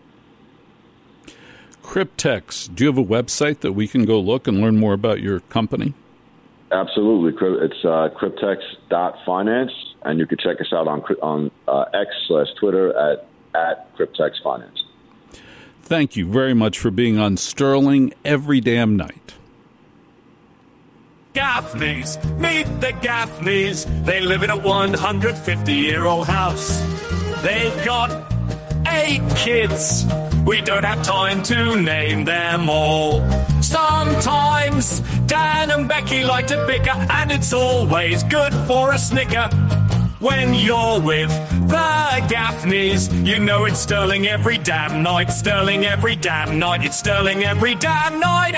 Cryptex, do you have a website that we can go look and learn more about your company? Absolutely. It's cryptex.finance, and you can check us out on X/Twitter at cryptexfinance. Thank you very much for being on Sterling every damn night. Gaffneys, meet the Gaffneys. They live in a 150-year-old house. They've got 8 kids. We don't have time to name them all. Sometimes Dan and Becky like to bicker, and it's always good for a snicker. When you're with the Gaffneys, you know it's Sterling every damn night. Sterling every damn night. It's Sterling every damn night.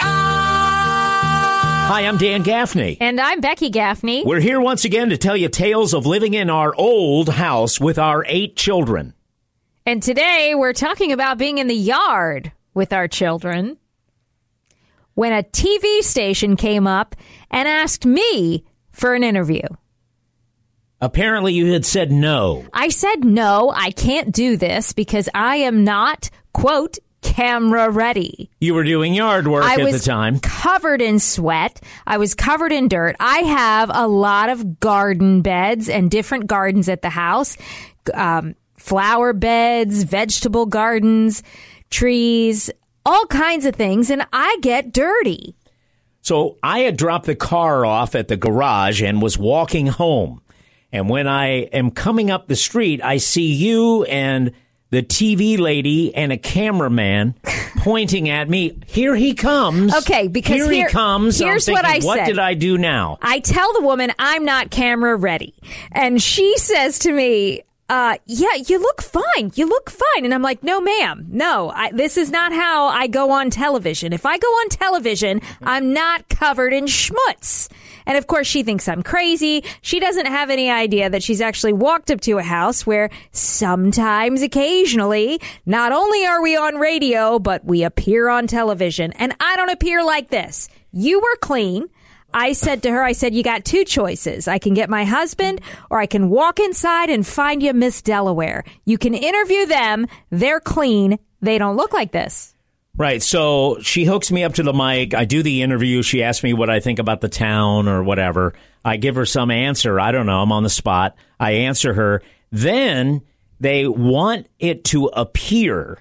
Hi, I'm Dan Gaffney. And I'm Becky Gaffney. We're here once again to tell you tales of living in our old house with our 8 children. And today we're talking about being in the yard with our children. When a TV station came up and asked me for an interview. Apparently you had said no. I said no, I can't do this because I am not, quote, camera ready. You were doing yard work at the time. I was covered in sweat. I was covered in dirt. I have a lot of garden beds and different gardens at the house. Flower beds, vegetable gardens, trees, all kinds of things, and I get dirty. So I had dropped the car off at the garage and was walking home. And when I am coming up the street, I see you and the TV lady and a cameraman pointing at me. Here he comes. Okay, because here he comes. Here's I'm thinking, what I said. What did I do now? I tell the woman I'm not camera ready. And she says to me, yeah, you look fine. You look fine. And I'm like, no, ma'am. No, this is not how I go on television. If I go on television, I'm not covered in schmutz. And of course, she thinks I'm crazy. She doesn't have any idea that she's actually walked up to a house where sometimes, occasionally, not only are we on radio, but we appear on television. And I don't appear like this. You were clean. I said to her, you got 2 choices. I can get my husband, or I can walk inside and find you Miss Delaware. You can interview them. They're clean. They don't look like this. Right. So she hooks me up to the mic. I do the interview. She asks me what I think about the town or whatever. I give her some answer. I don't know. I'm on the spot. I answer her. Then they want it to appear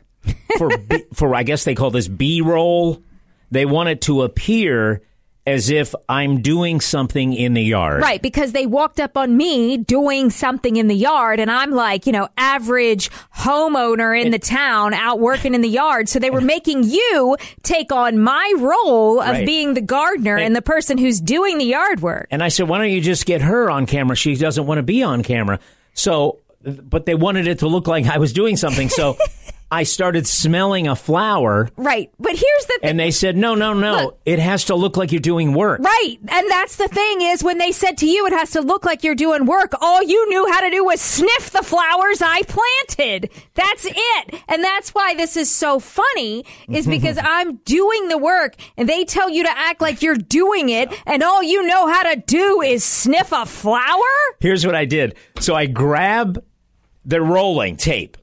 for I guess they call this B-roll. They want it to appear as if I'm doing something in the yard. Right, because they walked up on me doing something in the yard, and I'm like, average homeowner in the town out working in the yard. So they were making you take on my role of being the gardener and the person who's doing the yard work. And I said, why don't you just get her on camera? She doesn't want to be on camera. So, but they wanted it to look like I was doing something. So I started smelling a flower. Right. But here's the thing. And they said, no. Look, it has to look like you're doing work. Right. And that's the thing is when they said to you it has to look like you're doing work, all you knew how to do was sniff the flowers I planted. That's it. And that's why this is so funny is because I'm doing the work and they tell you to act like you're doing it and all you know how to do is sniff a flower? Here's what I did. So I grab the rolling tape.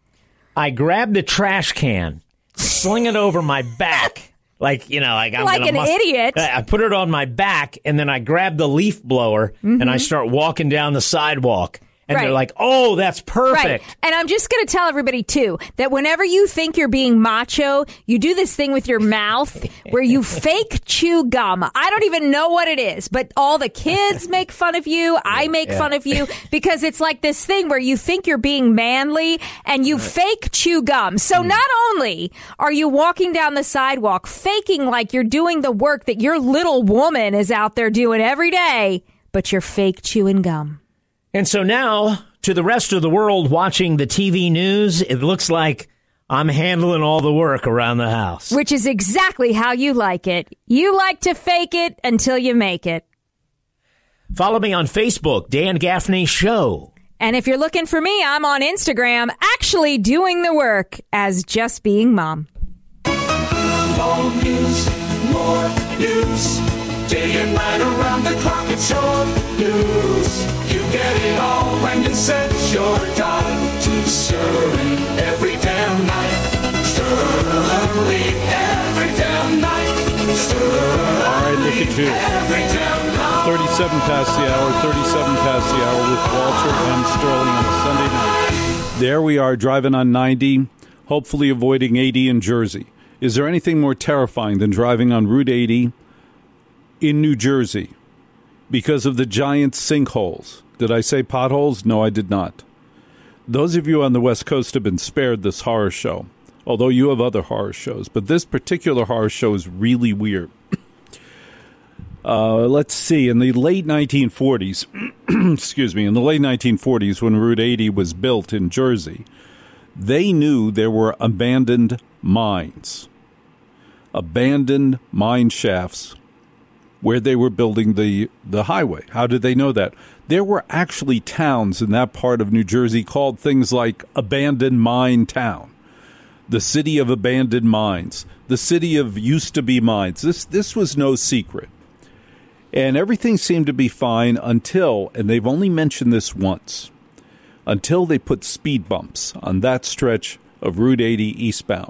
I grab the trash can, sling it over my back, like I'm an idiot. I put it on my back, and then I grab the leaf blower, and I start walking down the sidewalk. And they're like, oh, that's perfect. Right. And I'm just going to tell everybody, too, that whenever you think you're being macho, you do this thing with your mouth where you fake chew gum. I don't even know what it is, but all the kids make fun of you. I make fun of you because it's like this thing where you think you're being manly and you fake chew gum. So not only are you walking down the sidewalk faking like you're doing the work that your little woman is out there doing every day, but you're fake chewing gum. And so now, to the rest of the world watching the TV news, it looks like I'm handling all the work around the house. Which is exactly how you like it. You like to fake it until you make it. Follow me on Facebook, Dan Gaffney Show. And if you're looking for me, I'm on Instagram, actually doing the work as Just Being Mom. More news, day and night around the clock, it's your news. You get it all when you set your time to Sterling every damn night. Sterling every damn night. Sterling. All right, look at you. Every damn night. 37 past the hour, 37 past the hour with Walter and Sterling on Sunday night. There we are, driving on 90, hopefully avoiding 80 in Jersey. Is there anything more terrifying than driving on Route 80 in New Jersey because of the giant sinkholes? Did I say potholes? No, I did not. Those of you on the West Coast have been spared this horror show, although you have other horror shows. But this particular horror show is really weird. Let's see. In the late 1940s, in the late 1940s, when Route 80 was built in Jersey, they knew there were abandoned mines, abandoned mine shafts where they were building the highway. How did they know that? There were actually towns in that part of New Jersey called things like Abandoned Mine Town, the City of Abandoned Mines, the City of Used to Be Mines. This was no secret. And everything seemed to be fine until, and they've only mentioned this once, until they put speed bumps on that stretch of Route 80 eastbound,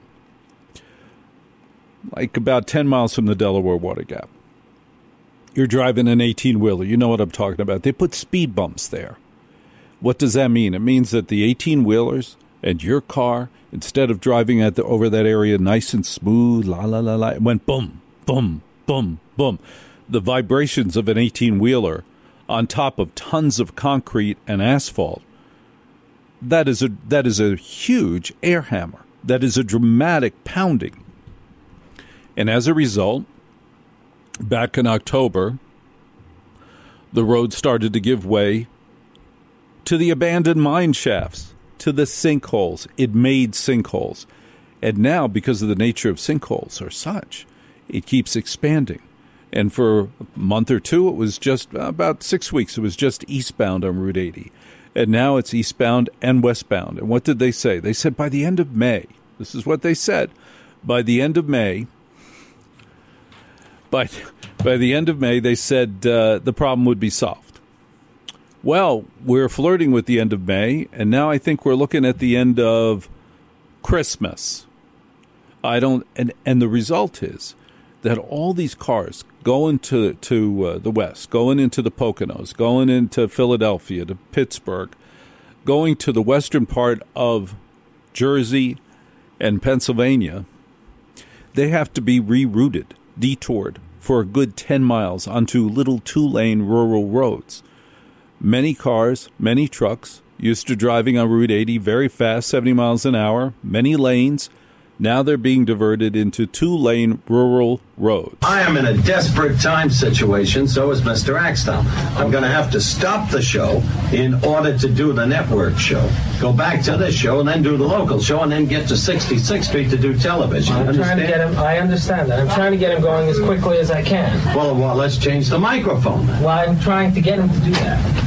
like about 10 miles from the Delaware Water Gap. You're driving an 18-wheeler. You know what I'm talking about. They put speed bumps there. What does that mean? It means that the 18-wheelers and your car, instead of driving over that area nice and smooth, it went boom, boom, boom, boom. The vibrations of an 18-wheeler on top of tons of concrete and asphalt, that is a huge air hammer. That is a dramatic pounding. And as a result, back in October, the road started to give way to the abandoned mine shafts, to the sinkholes. It made sinkholes. And now, because of the nature of sinkholes or such, it keeps expanding. And for a month or two, it was just about 6 weeks, it was just eastbound on Route 80. And now it's eastbound and westbound. And what did they say? They said by the end of May, this is what they said, by the end of May, by the end of May, they said the problem would be solved. Well, we're flirting with the end of May, and now I think we're looking at the end of Christmas. I don't, and the result is that all these cars going to the west, going into the Poconos, going into Philadelphia, to Pittsburgh, going to the western part of Jersey and Pennsylvania, they have to be rerouted, detoured for a good 10 miles onto little 2-lane rural roads. Many cars, many trucks, used to driving on Route 80 very fast, 70 miles an hour, many lanes. Now they're being diverted into 2-lane rural roads. I am in a desperate time situation, so is Mr. Axtell. I'm going to have to stop the show in order to do the network show. Go back to this show and then do the local show and then get to 66th Street to do television. I'm trying to get him, I understand that. I'm trying to get him going as quickly as I can. Well, let's change the microphone. Well, I'm trying to get him to do that.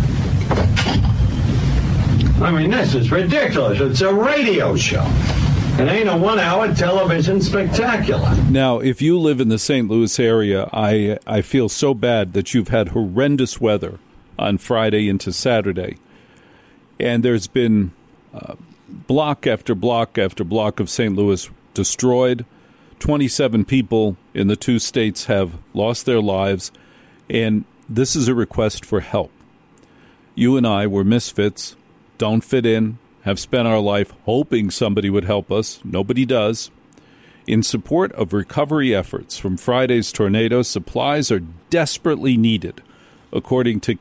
I mean, this is ridiculous. It's a radio show. It ain't a 1-hour television spectacular. Now, if you live in the St. Louis area, I feel so bad that you've had horrendous weather on Friday into Saturday. And there's been block after block after block of St. Louis destroyed. 27 people in the 2 states have lost their lives. And this is a request for help. You and I were misfits, don't fit in, have spent our life hoping somebody would help us. Nobody does. In support of recovery efforts from Friday's tornado, supplies are desperately needed, according to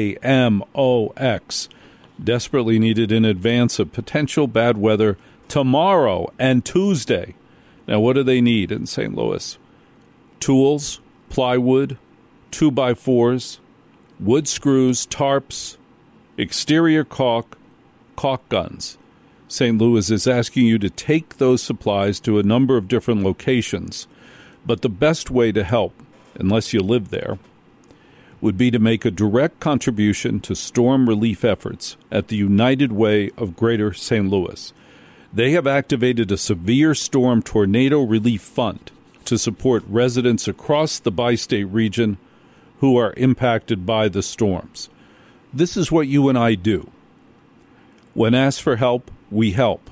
KMOX. Desperately needed in advance of potential bad weather tomorrow and Tuesday. Now, what do they need in St. Louis? Tools, plywood, 2x4s, wood screws, tarps, exterior caulk guns. St. Louis is asking you to take those supplies to a number of different locations, but the best way to help, unless you live there, would be to make a direct contribution to storm relief efforts at the United Way of Greater St. Louis. They have activated a severe storm tornado relief fund to support residents across the bi-state region who are impacted by the storms. This is what you and I do. When asked for help, we help.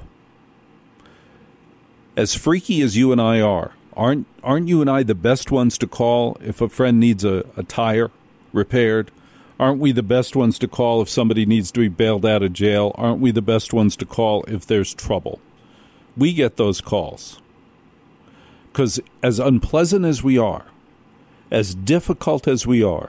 As freaky as you and I are, aren't you and I the best ones to call if a friend needs a tire repaired? Aren't we the best ones to call if somebody needs to be bailed out of jail? Aren't we the best ones to call if there's trouble? We get those calls. Because as unpleasant as we are, as difficult as we are,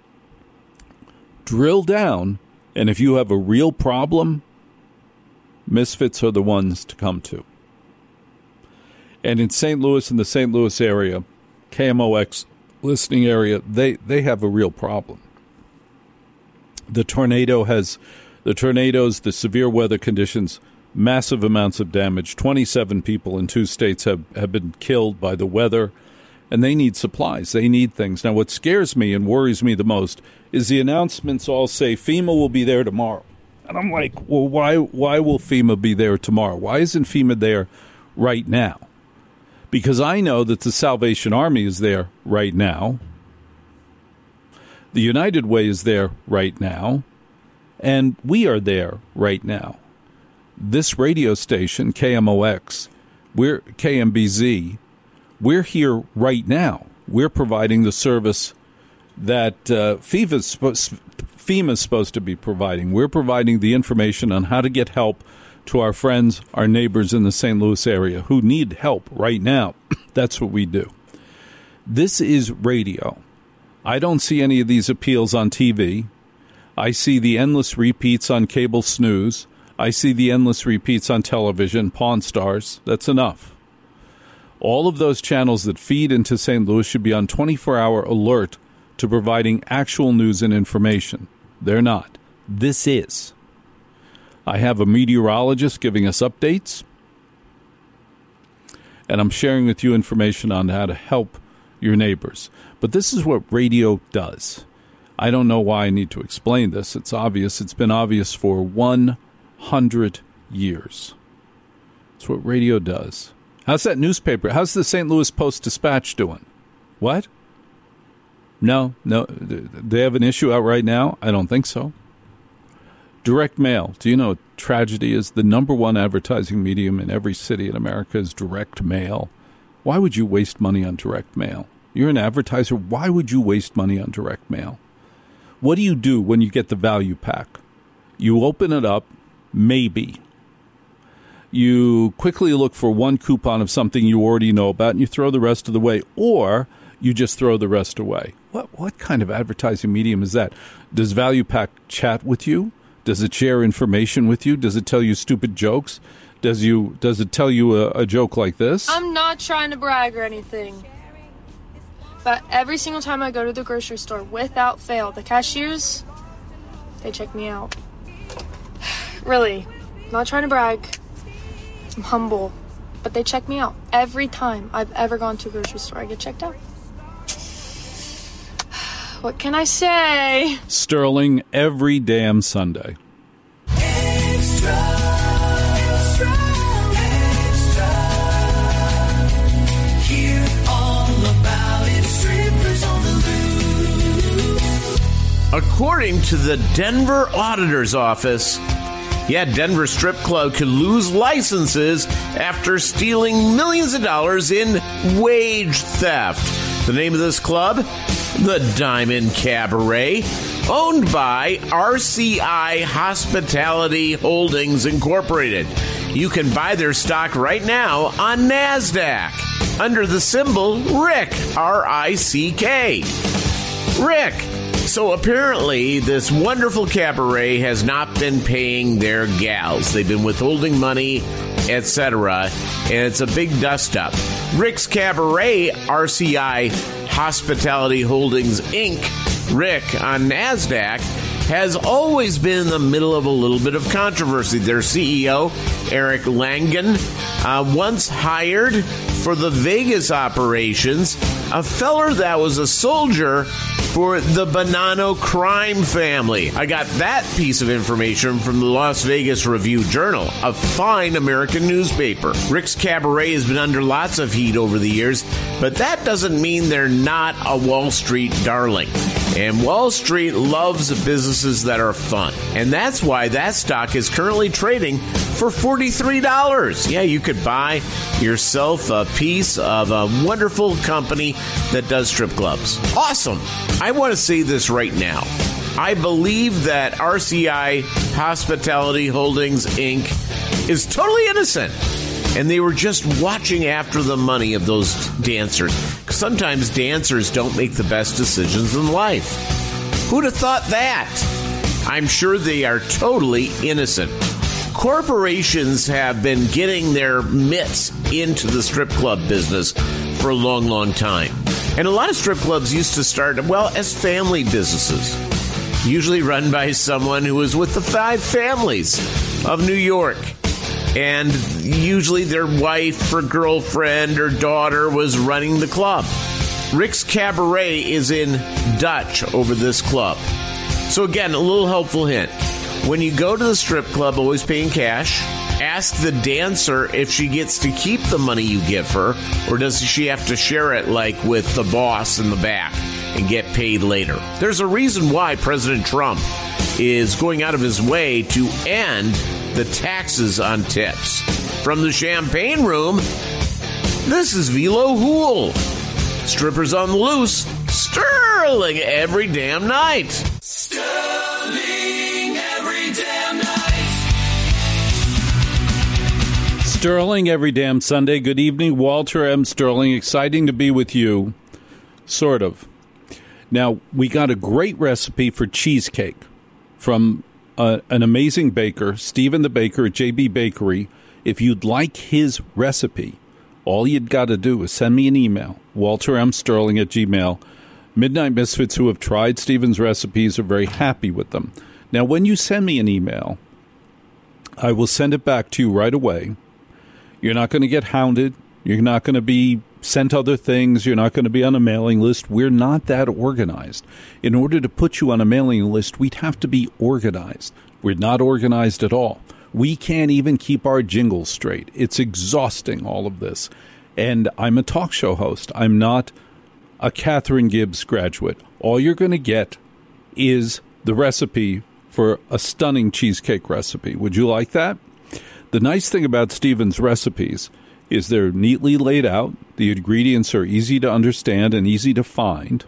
drill down, and if you have a real problem, misfits are the ones to come to. And in St. Louis, in the St. Louis area, KMOX listening area, they have a real problem. The tornadoes, the severe weather conditions, massive amounts of damage. 27 people in 2 states have been killed by the weather, and they need supplies. They need things. Now, what scares me and worries me the most is the announcements all say FEMA will be there tomorrow. And I'm like, well, why will FEMA be there tomorrow? Why isn't FEMA there right now? Because I know that the Salvation Army is there right now. The United Way is there right now. And we are there right now. This radio station, KMOX, we're KMBZ, we're here right now. We're providing the service that FEMA's supposed to be providing. We're providing the information on how to get help to our friends, our neighbors in the St. Louis area who need help right now. That's what we do. This is radio. I don't see any of these appeals on TV. I see the endless repeats on cable snooze. I see the endless repeats on television, Pawn Stars. That's enough. All of those channels that feed into St. Louis should be on 24-hour alert to providing actual news and information. They're not. This is. I have a meteorologist giving us updates, and I'm sharing with you information on how to help your neighbors. But this is what radio does. I don't know why I need to explain this. It's obvious. It's been obvious for 100 years. It's what radio does. How's that newspaper? How's the St. Louis Post-Dispatch doing? What? No. They have an issue out right now? I don't think so. Direct mail. Do you know tragedy is the number one advertising medium in every city in America is direct mail? Why would you waste money on direct mail? You're an advertiser. Why would you waste money on direct mail? What do you do when you get the value pack? You open it up, maybe. You quickly look for one coupon of something you already know about, and you throw the rest of the way, or you just throw the rest away. What kind of advertising medium is that? Does Value Pack chat with you? Does it share information with you? Does it tell you stupid jokes? Does it tell you a joke like this? I'm not trying to brag or anything, but every single time I go to the grocery store, without fail, the cashiers, they check me out. Really, not trying to brag. I'm humble, but they check me out. Every time I've ever gone to a grocery store, I get checked out. What can I say? Sterling every damn Sunday. Extra, extra, extra. Hear all about it. Strippers on the loose. According to the Denver Auditor's Office, Denver Strip Club could lose licenses after stealing millions of dollars in wage theft. The name of this club? The Diamond Cabaret, owned by RCI Hospitality Holdings Incorporated. You can buy their stock right now on NASDAQ under the symbol RICK, R-I-C-K. RICK. So apparently, this wonderful cabaret has not been paying their gals. They've been withholding money, etc., and it's a big dust-up. Rick's Cabaret, RCI Hospitality Holdings, Inc., Rick, on NASDAQ, has always been in the middle of a little bit of controversy. Their CEO, Eric Langan, once hired for the Vegas operations a feller that was a soldier for the Bonanno crime family. I got that piece of information from the Las Vegas Review-Journal, a fine American newspaper. Rick's Cabaret has been under lots of heat over the years, but that doesn't mean they're not a Wall Street darling. And Wall Street loves businesses that are fun. And that's why that stock is currently trading for $43. Yeah, you could buy yourself a piece of a wonderful company that does strip clubs. Awesome. I want to say this right now. I believe that RCI Hospitality Holdings, Inc. is totally innocent. And they were just watching after the money of those dancers. Sometimes dancers don't make the best decisions in life. Who'd have thought that? I'm sure they are totally innocent. Corporations have been getting their mitts into the strip club business for a long, long time. And a lot of strip clubs used to start, as family businesses, usually run by someone who was with the Five Families of New York. And usually their wife or girlfriend or daughter was running the club. Rick's Cabaret is in Dutch over this club. So again, a little helpful hint. When you go to the strip club, always paying cash, ask the dancer if she gets to keep the money you give her, or does she have to share it like with the boss in the back and get paid later. There's a reason why President Trump is going out of his way to end the taxes on tips. From the Champagne Room, this is Velo Hool. Strippers on the loose, Sterling every damn night. Sterling every damn night. Sterling every damn Sunday. Good evening, Walter M. Sterling. Exciting to be with you. Sort of. Now, we got a great recipe for cheesecake from an amazing baker, Stephen the Baker at JB Bakery. If you'd like his recipe, all you'd got to do is send me an email, waltermsterling@gmail.com. Midnight Misfits who have tried Stephen's recipes are very happy with them. Now, when you send me an email, I will send it back to you right away. You're not going to get hounded. You're not going to be sent other things. You're not going to be on a mailing list. We're not that organized. In order to put you on a mailing list, we'd have to be organized. We're not organized at all. We can't even keep our jingles straight. It's exhausting, all of this. And I'm a talk show host. I'm not a Catherine Gibbs graduate. All you're going to get is the recipe for a stunning cheesecake recipe. Would you like that? The nice thing about Stephen's recipes is they're neatly laid out. The ingredients are easy to understand and easy to find.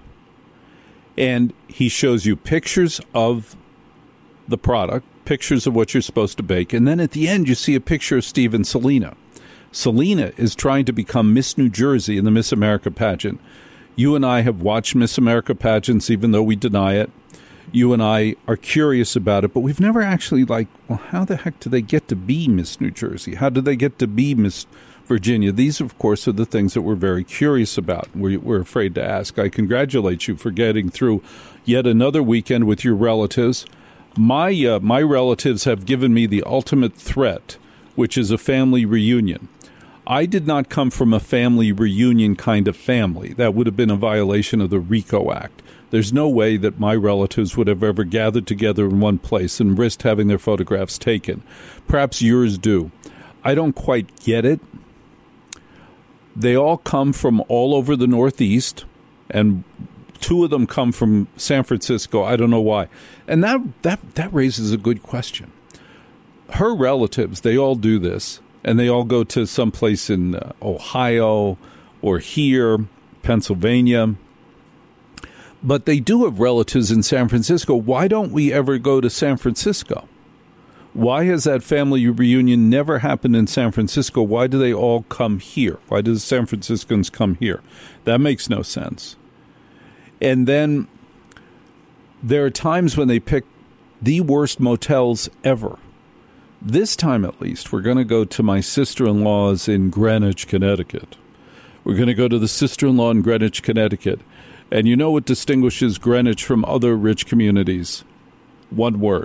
And he shows you pictures of the product, pictures of what you're supposed to bake. And then at the end, you see a picture of Steve and Selena. Selena is trying to become Miss New Jersey in the Miss America pageant. You and I have watched Miss America pageants, even though we deny it. You and I are curious about it, but we've never actually how the heck do they get to be Miss New Jersey? How do they get to be Miss Virginia? These, of course, are the things that we're very curious about. We're afraid to ask. I congratulate you for getting through yet another weekend with your relatives. My relatives have given me the ultimate threat, which is a family reunion. I did not come from a family reunion kind of family. That would have been a violation of the RICO Act. There's no way that my relatives would have ever gathered together in one place and risked having their photographs taken. Perhaps yours do. I don't quite get it. They all come from all over the Northeast, and two of them come from San Francisco. I don't know why. And that raises a good question. Her relatives, they all do this, and they all go to some place in Ohio or here, Pennsylvania. But they do have relatives in San Francisco. Why don't we ever go to San Francisco? Why has that family reunion never happened in San Francisco? Why do they all come here? Why do the San Franciscans come here? That makes no sense. And then there are times when they pick the worst motels ever. This time, at least, we're going to go to my sister-in-law's in Greenwich, Connecticut. We're going to go to the sister-in-law in Greenwich, Connecticut. And you know what distinguishes Greenwich from other rich communities? One word.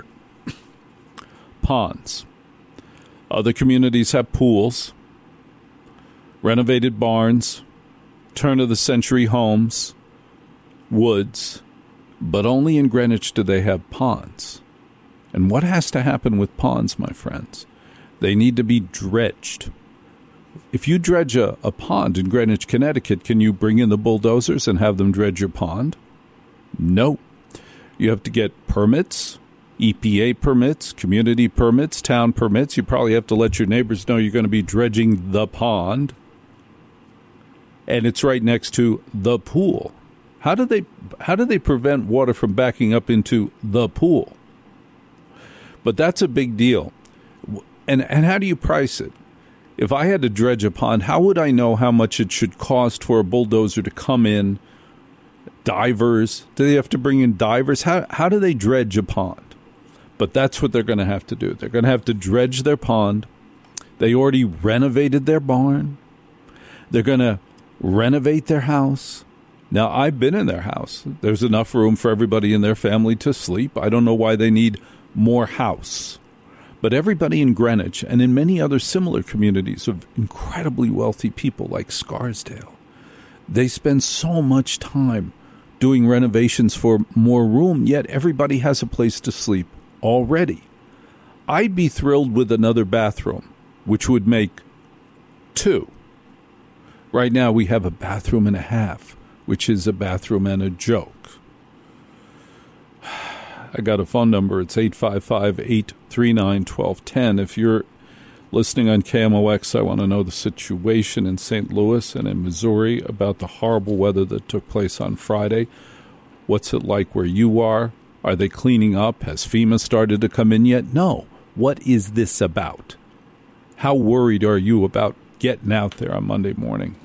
Ponds. Other communities have pools, renovated barns, turn-of-the-century homes, woods, but only in Greenwich do they have ponds. And what has to happen with ponds, my friends? They need to be dredged. If you dredge a pond in Greenwich, Connecticut, can you bring in the bulldozers and have them dredge your pond? No. You have to get permits, EPA permits, community permits, town permits. You probably have to let your neighbors know you're going to be dredging the pond. And it's right next to the pool. How do they prevent water from backing up into the pool? But that's a big deal. And how do you price it? If I had to dredge a pond, how would I know how much it should cost for a bulldozer to come in? Divers? Do they have to bring in divers? How do they dredge a pond? But that's what they're going to have to do. They're going to have to dredge their pond. They already renovated their barn. They're going to renovate their house. Now, I've been in their house. There's enough room for everybody in their family to sleep. I don't know why they need more house. But everybody in Greenwich and in many other similar communities of incredibly wealthy people like Scarsdale, they spend so much time doing renovations for more room, yet everybody has a place to sleep already. I'd be thrilled with another bathroom, which would make 2. Right now we have a bathroom and a half, which is a bathroom and a joke. I got a phone number. It's 855-839-1210. If you're listening on KMOX, I want to know the situation in St. Louis and in Missouri about the horrible weather that took place on Friday. What's it like where you are? Are they cleaning up? Has FEMA started to come in yet? No. What is this about? How worried are you about getting out there on Monday morning?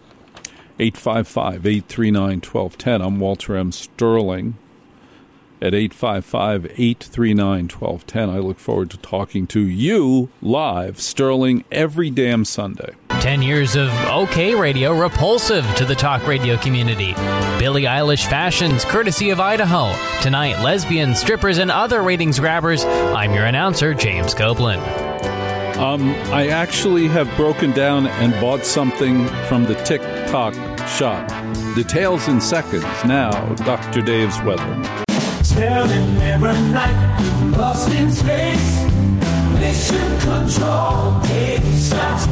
855-839-1210. I'm Walter M. Sterling. At 855-839-1210. I look forward to talking to you live, Sterling, every damn Sunday. 10 years of OK Radio, repulsive to the talk radio community. Billie Eilish fashions, courtesy of Idaho. Tonight, lesbians, strippers, and other ratings grabbers. I'm your announcer, James Copeland. I actually have broken down and bought something from the TikTok shop. Details in seconds. Now, Dr. Dave's weather. Staring every night, lost in space. Mission control, Dave Scott.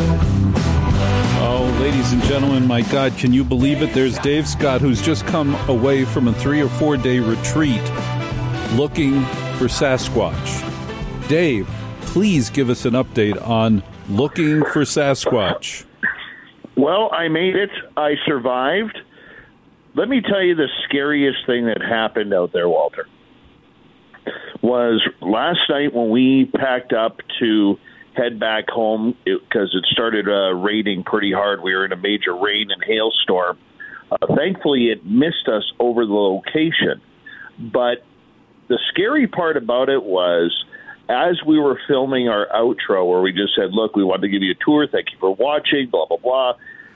Oh, ladies and gentlemen, my God, can you believe it? There's Dave Scott, who's just come away from a 3 or 4 day retreat looking for Sasquatch. Dave, please give us an update on looking for Sasquatch. Well, I made it. I survived. Let me tell you the scariest thing that happened out there, Walter, was last night when we packed up to head back home because it started raining pretty hard. We were in a major rain and hailstorm. Thankfully, it missed us over the location. But the scary part about it was, as we were filming our outro, where we just said, look, we wanted to give you a tour. Thank you for watching, blah, blah, blah.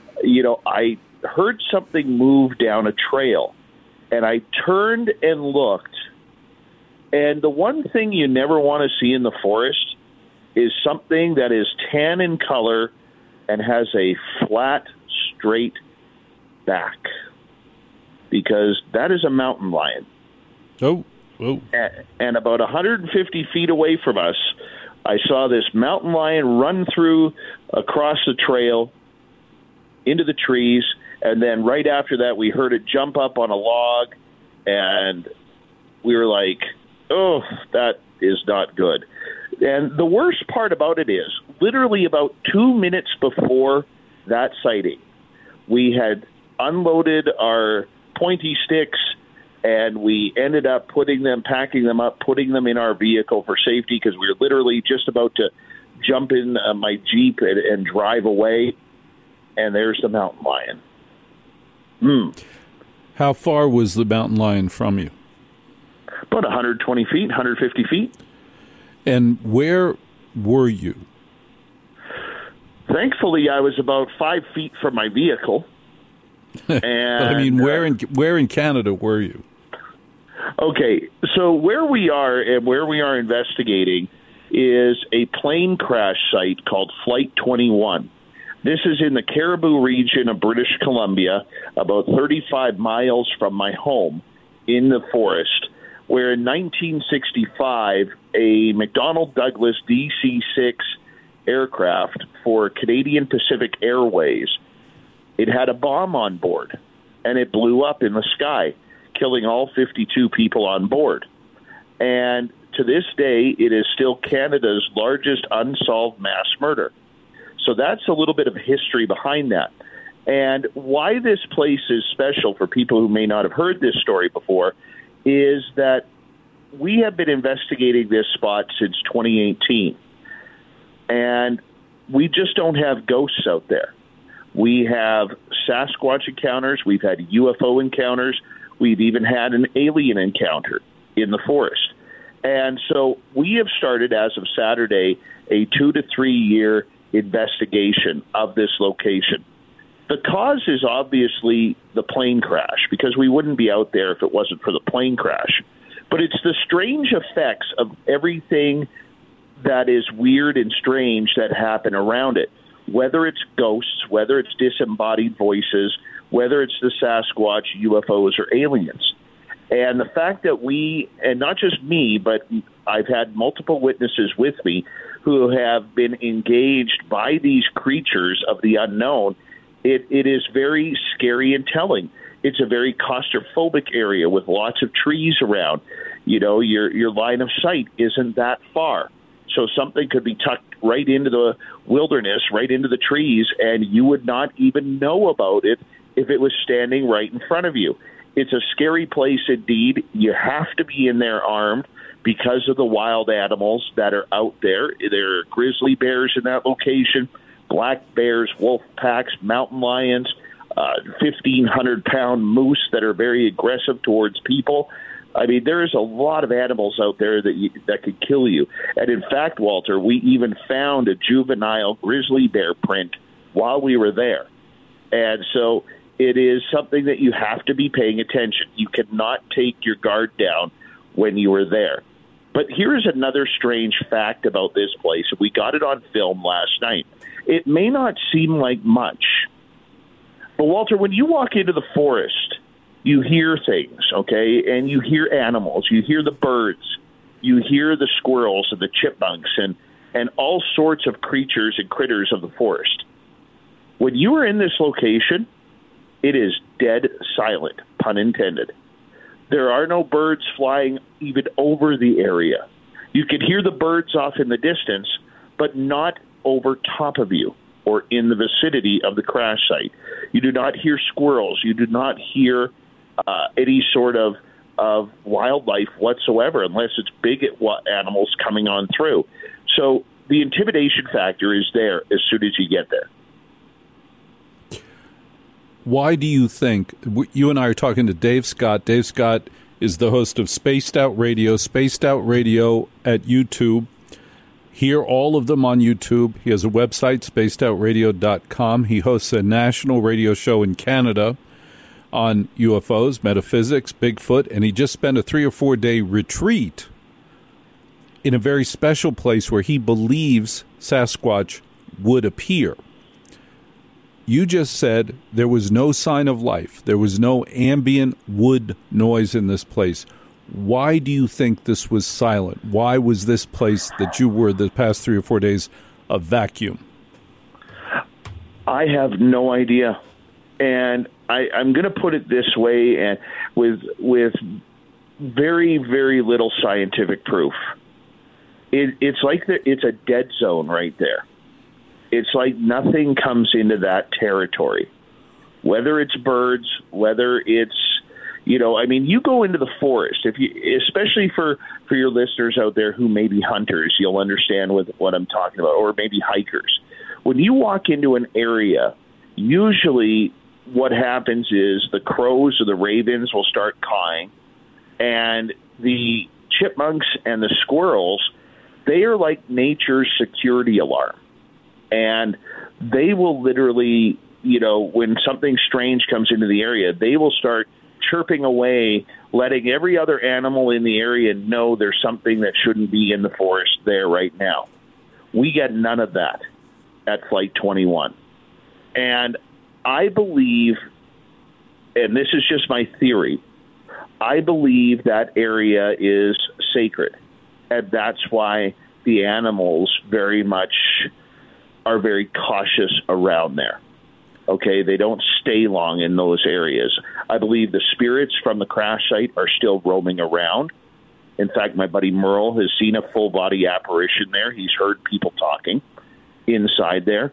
I heard something move down a trail, and I turned and looked. And the one thing you never want to see in the forest is something that is tan in color and has a flat, straight back, because that is a mountain lion. Oh. And about 150 feet away from us, I saw this mountain lion run through across the trail into the trees, and then right after that, we heard it jump up on a log, and we were like, oh, that is not good. And the worst part about it is, literally about 2 minutes before that sighting, we had unloaded our pointy sticks, and we ended up packing them up, putting them in our vehicle for safety, because we were literally just about to jump in my Jeep and drive away, and there's the mountain lion. How far was the mountain lion from you? About 120 feet, 150 feet. And where were you? Thankfully, I was about 5 feet from my vehicle. And, but I mean, where in Canada were you? Okay, so where we are investigating is a plane crash site called Flight 21. This is in the Caribou region of British Columbia, about 35 miles from my home in the forest, where in 1965, a McDonnell Douglas DC-6 aircraft for Canadian Pacific Airways, it had a bomb on board, and it blew up in the sky, killing all 52 people on board. And to this day, it is still Canada's largest unsolved mass murder. So that's a little bit of history behind that. And why this place is special for people who may not have heard this story before is that we have been investigating this spot since 2018. And we just don't have ghosts out there. We have Sasquatch encounters. We've had UFO encounters. We've even had an alien encounter in the forest. And so we have started, as of Saturday, a 2 to 3 year investigation of this location. The cause is obviously the plane crash, because we wouldn't be out there if it wasn't for the plane crash. But it's the strange effects of everything that is weird and strange that happen around it, whether it's ghosts, whether it's disembodied voices, whether it's the Sasquatch, UFOs, or aliens. And the fact that we, and not just me, but I've had multiple witnesses with me who have been engaged by these creatures of the unknown, it is very scary and telling. It's a very claustrophobic area with lots of trees around. You know, your line of sight isn't that far. So something could be tucked right into the wilderness, right into the trees, and you would not even know about it if it was standing right in front of you. It's a scary place indeed. You have to be in there armed because of the wild animals that are out there. There are grizzly bears in that location, black bears, wolf packs, mountain lions, 1,500-pound moose that are very aggressive towards people. I mean, there is a lot of animals out there that could kill you. And in fact, Walter, we even found a juvenile grizzly bear print while we were there. And so it is something that you have to be paying attention. You cannot take your guard down when you are there. But here's another strange fact about this place. We got it on film last night. It may not seem like much, but Walter, when you walk into the forest, you hear things, okay? And you hear animals. You hear the birds. You hear the squirrels and the chipmunks and all sorts of creatures and critters of the forest. When you are in this location, it is dead silent, pun intended. There are no birds flying even over the area. You can hear the birds off in the distance, but not over top of you or in the vicinity of the crash site. You do not hear squirrels. You do not hear any sort of wildlife whatsoever, unless it's big animals coming on through. So the intimidation factor is there as soon as you get there. Why do you think, you and I are talking to Dave Scott. Dave Scott is the host of Spaced Out Radio at YouTube. Hear all of them on YouTube. He has a website, spacedoutradio.com. He hosts a national radio show in Canada on UFOs, metaphysics, Bigfoot, and he just spent a 3 or 4 day retreat in a very special place where he believes Sasquatch would appear. You just said there was no sign of life. There was no ambient wood noise in this place. Why do you think this was silent? Why was this place that you were the past 3 or 4 days a vacuum? I have no idea. And I'm going to put it this way, and with very, very little scientific proof. It's like it's a dead zone right there. It's like nothing comes into that territory, whether it's birds, whether it's, you go into the forest, especially for your listeners out there who may be hunters, you'll understand what I'm talking about, or maybe hikers. When you walk into an area, usually what happens is the crows or the ravens will start cawing, and the chipmunks and the squirrels, they are like nature's security alarm. And they will literally, when something strange comes into the area, they will start chirping away, letting every other animal in the area know there's something that shouldn't be in the forest there right now. We get none of that at Flight 21. And I believe, and this is just my theory, I believe that area is sacred. And that's why the animals are very cautious around there. Okay, they don't stay long in those areas. I believe the spirits from the crash site are still roaming around. In fact, my buddy Merle has seen a full-body apparition there. He's heard people talking inside there.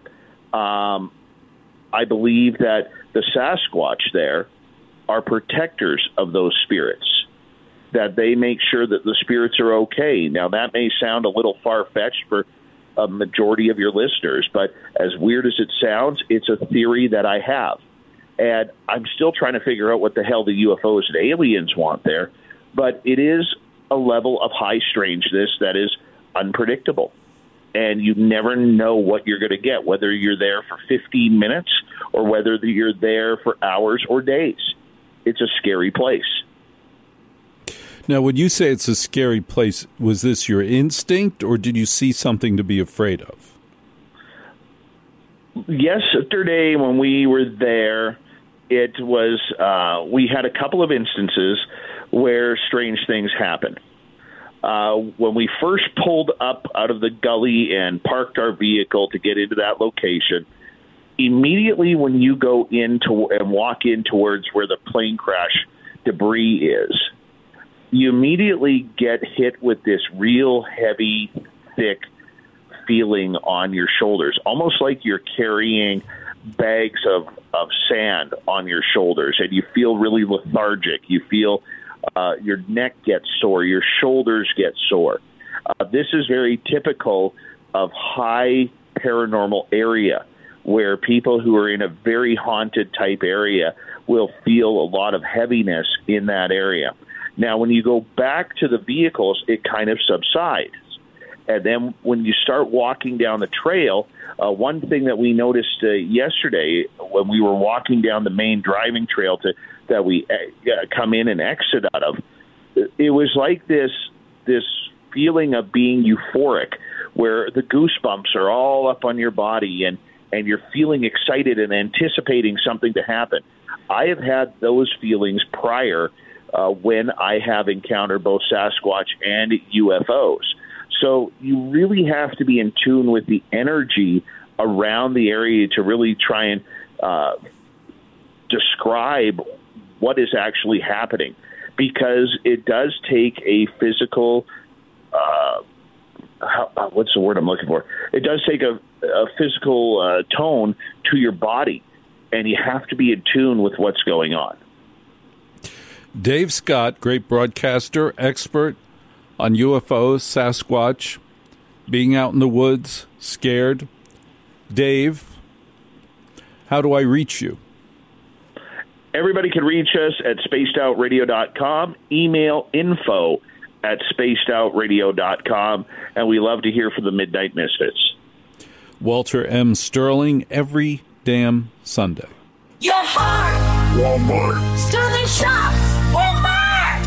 I believe that the Sasquatch there are protectors of those spirits, that they make sure that the spirits are okay. Now, that may sound a little far-fetched for a majority of your listeners, but as weird as it sounds, it's a theory that I have. And I'm still trying to figure out what the hell the UFOs and aliens want there, but it is a level of high strangeness that is unpredictable. And you never know what you're going to get, whether you're there for 15 minutes or whether you're there for hours or days. It's a scary place. Now, when you say it's a scary place, was this your instinct, or did you see something to be afraid of? Yesterday, when we were there, it was we had a couple of instances where strange things happened. When we first pulled up out of the gully and parked our vehicle to get into that location, immediately when you go into and walk in towards where the plane crash debris is, you immediately get hit with this real heavy, thick feeling on your shoulders, almost like you're carrying bags of sand on your shoulders, and you feel really lethargic. You feel your neck gets sore, your shoulders get sore. This is very typical of high paranormal area, where people who are in a very haunted type area will feel a lot of heaviness in that area. Now, when you go back to the vehicles, it kind of subsides. And then when you start walking down the trail, one thing that we noticed yesterday when we were walking down the main driving trail that we come in and exit out of, it was like this feeling of being euphoric, where the goosebumps are all up on your body and you're feeling excited and anticipating something to happen. I have had those feelings prior when I have encountered both Sasquatch and UFOs. So you really have to be in tune with the energy around the area to really try and describe what is actually happening. because it does take a physical, what's the word I'm looking for? It does take a physical tone to your body, and you have to be in tune with what's going on. Dave Scott, great broadcaster, expert on UFOs, Sasquatch, being out in the woods, scared. Dave, how do I reach you? Everybody can reach us at spacedoutradio.com, email info@spacedoutradio.com, and we love to hear from the Midnight Misfits. Walter M. Sterling, every damn Sunday. Your heart. Walmart. Sterling Shops. Walmart.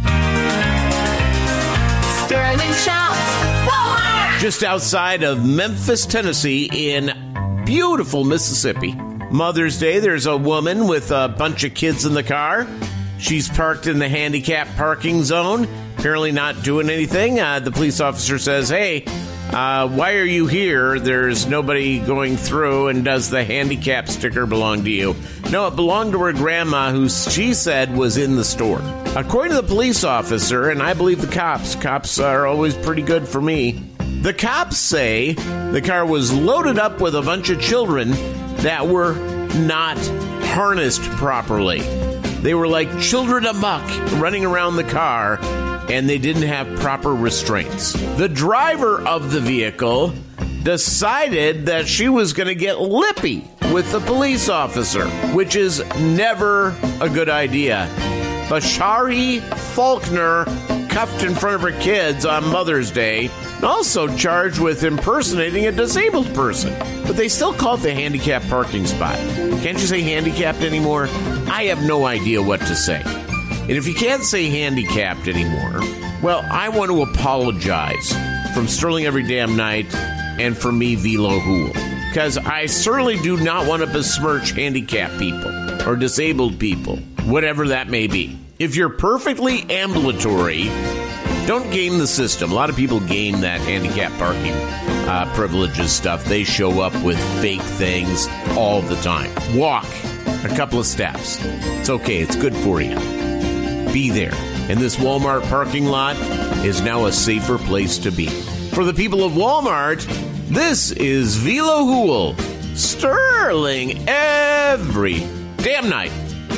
Sterling Shops. Walmart. Just outside of Memphis, Tennessee, in beautiful Mississippi. Mother's Day, there's a woman with a bunch of kids in the car. She's parked in the handicapped parking zone, apparently not doing anything. The police officer says, hey, why are you here? There's nobody going through, and does the handicap sticker belong to you? No, it belonged to her grandma, who she said was in the store. According to the police officer, and I believe the cops are always pretty good for me, the cops say the car was loaded up with a bunch of children that were not harnessed properly. They were like children amok running around the car, and they didn't have proper restraints. The driver of the vehicle decided that she was going to get lippy with the police officer, which is never a good idea. Bashari Faulkner, cuffed in front of her kids on Mother's Day, and also charged with impersonating a disabled person. But they still call it the handicapped parking spot. Can't you say handicapped anymore? I have no idea what to say. And if you can't say handicapped anymore, well, I want to apologize from Sterling Every Damn Night and from me, Velo Hool. Because I certainly do not want to besmirch handicapped people or disabled people, whatever that may be. If you're perfectly ambulatory, don't game the system. A lot of people game that handicap parking privileges stuff. They show up with fake things all the time. Walk a couple of steps. It's okay. It's good for you. Be there. And this Walmart parking lot is now a safer place to be. For the people of Walmart, this is Velo Hool, Sterling Every Damn Night.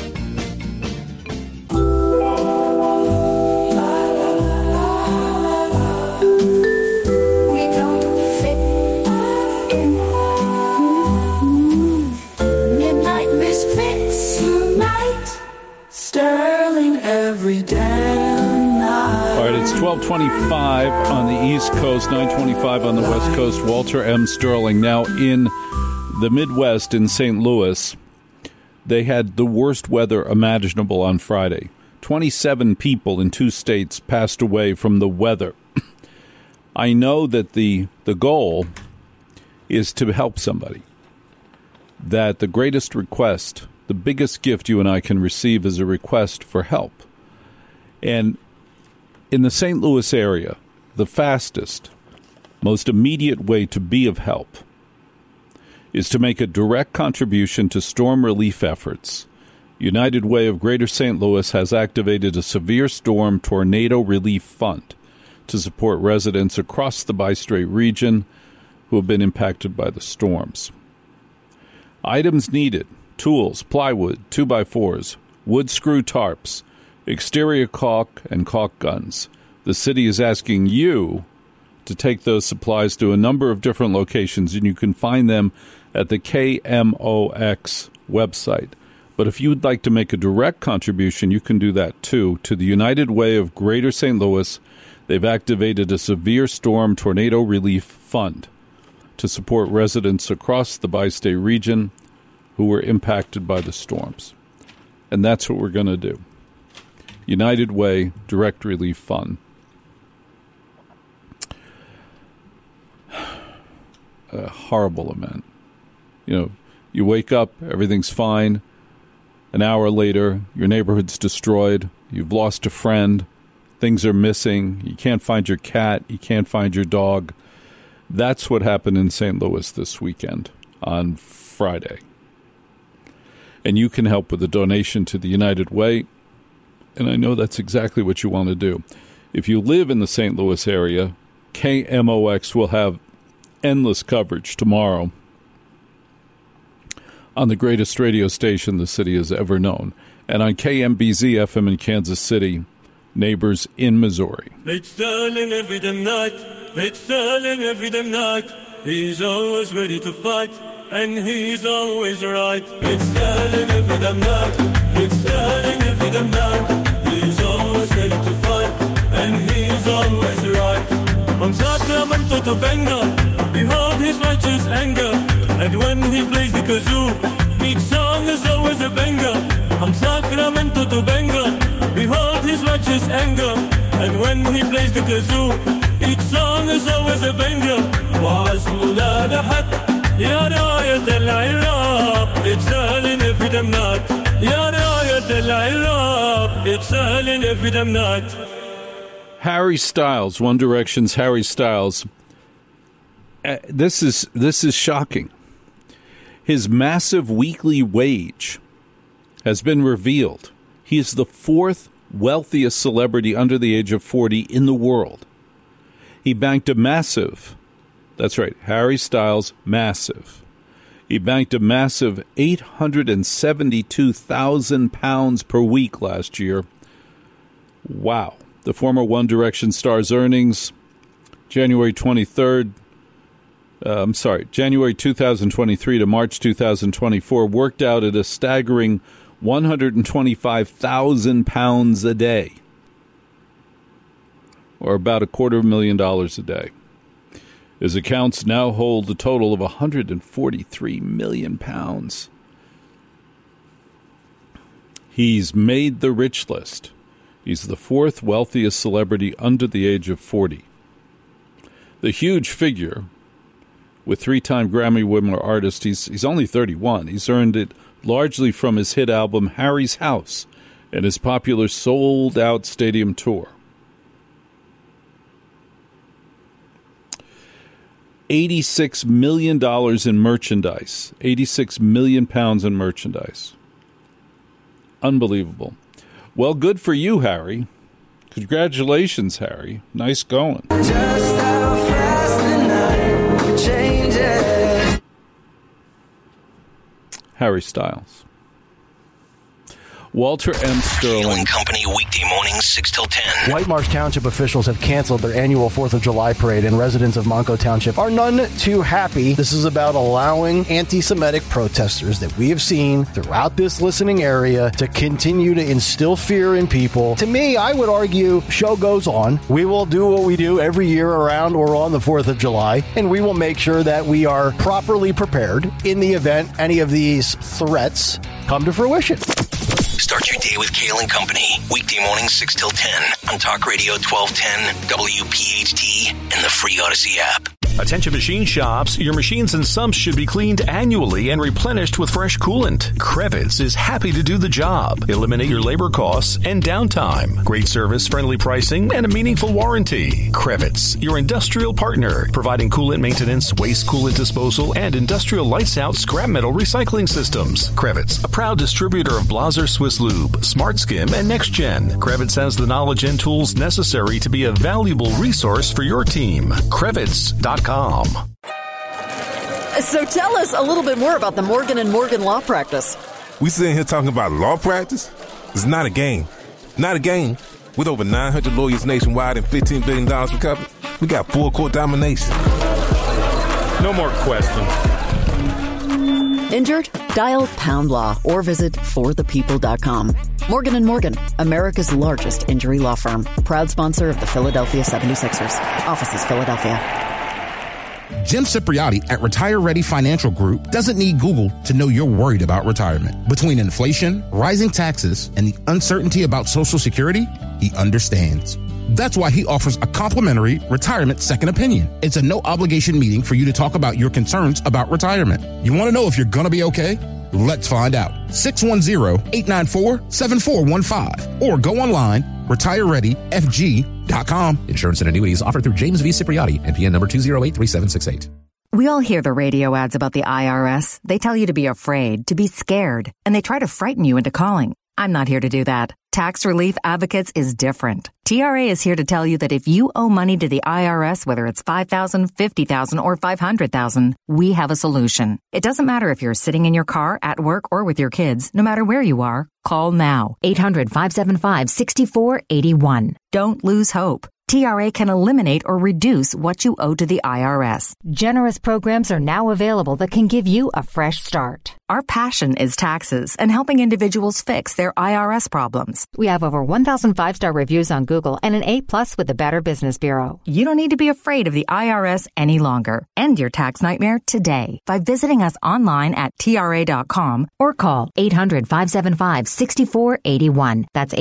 Sterling every damn night. All right, it's 12:25 on the East Coast, 9:25 on the West Coast. Walter M. Sterling. Now, in the Midwest, in St. Louis, they had the worst weather imaginable on Friday. 27 people in 2 states passed away from the weather. I know that the goal is to help somebody, that the greatest request, the biggest gift you and I can receive is a request for help. And in the St. Louis area, the fastest, most immediate way to be of help is to make a direct contribution to storm relief efforts. United Way of Greater St. Louis has activated a severe storm tornado relief fund to support residents across the Bi-Strait region who have been impacted by the storms. Items needed: tools, plywood, 2x4s, wood screw tarps, exterior caulk, and caulk guns. The city is asking you to take those supplies to a number of different locations, and you can find them at the KMOX website. But if you would like to make a direct contribution, you can do that too. To the United Way of Greater St. Louis, they've activated a severe storm tornado relief fund to support residents across the Bi-State region who were impacted by the storms. And that's what we're going to do. United Way Direct Relief Fund. A horrible event. You know, you wake up, everything's fine. An hour later, your neighborhood's destroyed. You've lost a friend. Things are missing. You can't find your cat. You can't find your dog. That's what happened in St. Louis this weekend on Friday. And you can help with a donation to the United Way. and I know that's exactly what you want to do. If you live in the St. Louis area, KMOX will have endless coverage tomorrow on the greatest radio station the city has ever known, and on KMBZ FM in Kansas City, neighbors in Missouri. It's Sterling every damn night. It's Sterling every damn night. He's always ready to fight, and he's always right. It's Sterling every damn night. It's Sterling every damn night. He's always ready to fight, and he's always right. From Sacramento to Bengal, behold his righteous anger. And when he plays the kazoo, each song is always a banger. From Sacramento to Bengal, behold his righteous anger. And when he plays the kazoo, each song is always a banger. واسمه لا لحد يا راية العراق. It's Sterling every damn night. يا راية العراق. It's Sterling every damn night. Harry Styles, One Direction's Harry Styles. This is shocking. His massive weekly wage has been revealed. He is the fourth wealthiest celebrity under the age of 40 in the world. He banked a massive, that's right, Harry Styles, massive. He banked a massive £872,000 per week last year. Wow. The former One Direction star's earnings, January 2023 to March 2024, worked out at a staggering £125,000 a day, or about $250,000 a day. His accounts now hold a total of £143 million. He's made the rich list. He's the fourth wealthiest celebrity under the age of 40. The huge figure, with three-time Grammy winner artist, he's only 31. He's earned it largely from his hit album Harry's House and his popular sold-out stadium tour. $86 million in merchandise. 86 million pounds in merchandise. Unbelievable. Well, good for you, Harry. Congratulations, Harry. Nice going. Just how fast the night changes. Harry Styles. Walter M. Sterling. Company weekday mornings 6 till 10. White Marsh Township officials have canceled their annual 4th of July parade, and residents of Monco Township are none too happy. This is about allowing anti-Semitic protesters that we have seen throughout this listening area to continue to instill fear in people. To me, I would argue, show goes on. We will do what we do every year around or on the 4th of July, and we will make sure that we are properly prepared in the event any of these threats come to fruition. Start your day with Kale & Company. Weekday mornings 6 till 10 on Talk Radio 1210, WPHT, and the free Odyssey app. Attention machine shops, your machines and sumps should be cleaned annually and replenished with fresh coolant. Crevitz is happy to do the job. Eliminate your labor costs and downtime. Great service, friendly pricing, and a meaningful warranty. Crevitz, your industrial partner, providing coolant maintenance, waste coolant disposal, and industrial lights out scrap metal recycling systems. Crevitz, a proud distributor of Blaser Swiss Lube, Smart Skim, and NextGen. Crevitz has the knowledge and tools necessary to be a valuable resource for your team. Crevitz.com. So tell us a little bit more about the Morgan & Morgan Law Practice. We sitting here talking about law practice? It's not a game. Not a game. With over 900 lawyers nationwide and $15 billion recovered, we got full court domination. No more questions. Injured? Dial Pound Law or visit forthepeople.com. Morgan & Morgan, America's largest injury law firm. Proud sponsor of the Philadelphia 76ers. Offices, Philadelphia. Jim Cipriotti at Retire Ready Financial Group doesn't need Google to know you're worried about retirement. Between inflation, rising taxes, and the uncertainty about Social Security, he understands. That's why he offers a complimentary retirement second opinion. It's a no-obligation meeting for you to talk about your concerns about retirement. You want to know if you're going to be okay? Let's find out. 610-894-7415 or go online, retirereadyfg.com. Insurance and annuities offered through James V. Cipriotti, NPN number 2083768. We all hear the radio ads about the IRS. They tell you to be afraid, to be scared, and they try to frighten you into calling. I'm not here to do that. Tax Relief Advocates is different. TRA is here to tell you that if you owe money to the IRS, whether it's $5,000, $50,000, or $500,000, we have a solution. It doesn't matter if you're sitting in your car, at work, or with your kids. No matter where you are, call now. 800-575-6481. Don't lose hope. TRA can eliminate or reduce what you owe to the IRS. Generous programs are now available that can give you a fresh start. Our passion is taxes and helping individuals fix their IRS problems. We have over 1,000 5-star reviews on Google and an A+ with the Better Business Bureau. You don't need to be afraid of the IRS any longer. End your tax nightmare today by visiting us online at TRA.com or call 800-575-6481. That's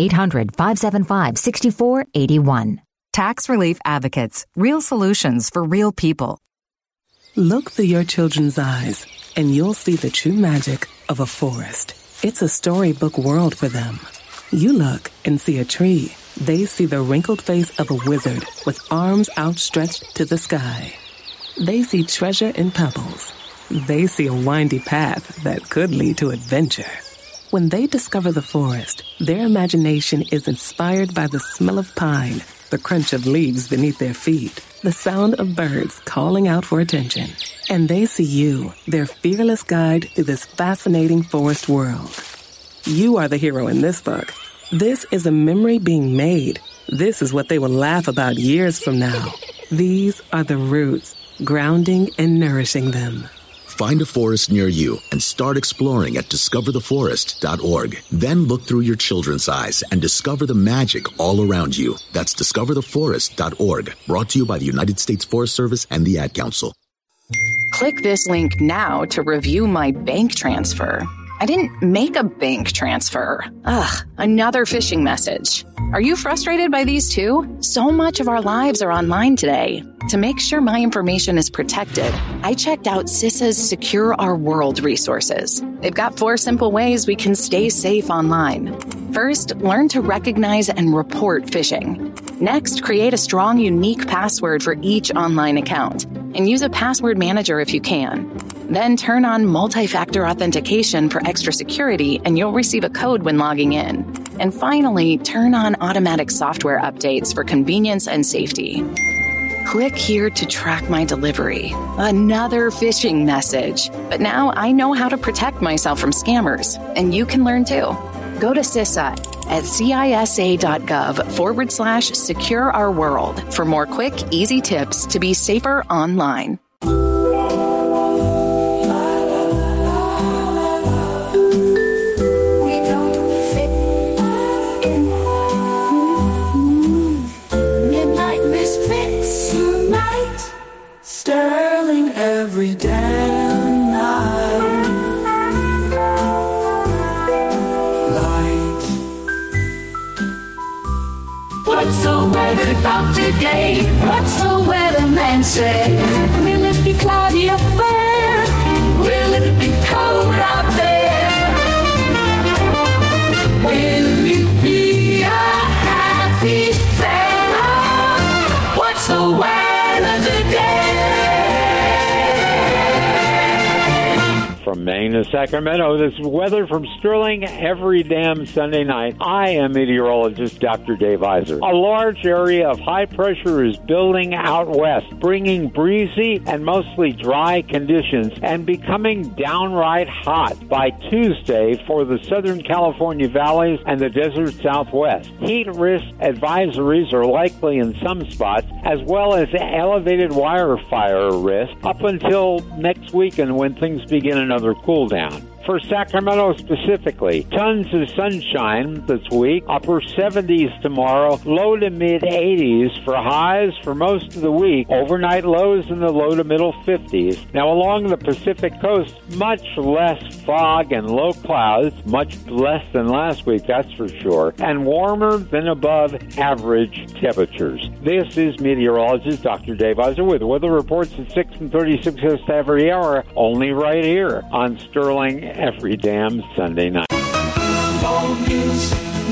800-575-6481. Tax Relief Advocates. Real solutions for real people. Look through your children's eyes, and you'll see the true magic of a forest. It's a storybook world for them. You look and see a tree. They see the wrinkled face of a wizard with arms outstretched to the sky. They see treasure in pebbles. They see a windy path that could lead to adventure. When they discover the forest, their imagination is inspired by the smell of pine, the crunch of leaves beneath their feet, the sound of birds calling out for attention. And they see you, their fearless guide through this fascinating forest world. You are the hero in this book. This is a memory being made. This is what they will laugh about years from now. These are the roots, grounding and nourishing them. Find a forest near you and start exploring at discovertheforest.org. Then look through your children's eyes and discover the magic all around you. That's discovertheforest.org. Brought to you by the United States Forest Service and the Ad Council. Click this link now to review my bank transfer. I didn't make a bank transfer. Ugh, another phishing message. Are you frustrated by these too? So much of our lives are online today. To make sure my information is protected, I checked out CISA's Secure Our World resources. They've got 4 simple ways we can stay safe online. First, learn to recognize and report phishing. Next, create a strong, unique password for each online account and use a password manager if you can. Then turn on multi-factor authentication for extra security and you'll receive a code when logging in. And finally, turn on automatic software updates for convenience and safety. Click here to track my delivery. Another phishing message. But now I know how to protect myself from scammers, and you can learn too. Go to CISA at CISA.gov/Secure Our World for more quick, easy tips to be safer online. Sterling every damn night. Light. What's the weather about today? What's the weatherman say? Will it be cloudy up there? Will it be cold out there? Will it be a happy fair? What's the weather today? From Maine to Sacramento, this is weather from Sterling every damn Sunday night. I am meteorologist Dr. Dave Iser. A large area of high pressure is building out west, bringing breezy and mostly dry conditions and becoming downright hot by Tuesday for the Southern California valleys and the desert Southwest. Heat risk advisories are likely in some spots, as well as elevated wildfire risk up until next weekend when things begin another cool down. For Sacramento specifically, tons of sunshine this week, upper 70s tomorrow, low to mid 80s for highs for most of the week, overnight lows in the low to middle 50s. Now along the Pacific coast, much less fog and low clouds, much less than last week, that's for sure, and warmer than above average temperatures. This is meteorologist Dr. Dave Iser with weather reports at 6 and 36 every hour, only right here on Sterling every damn Sunday night. More news,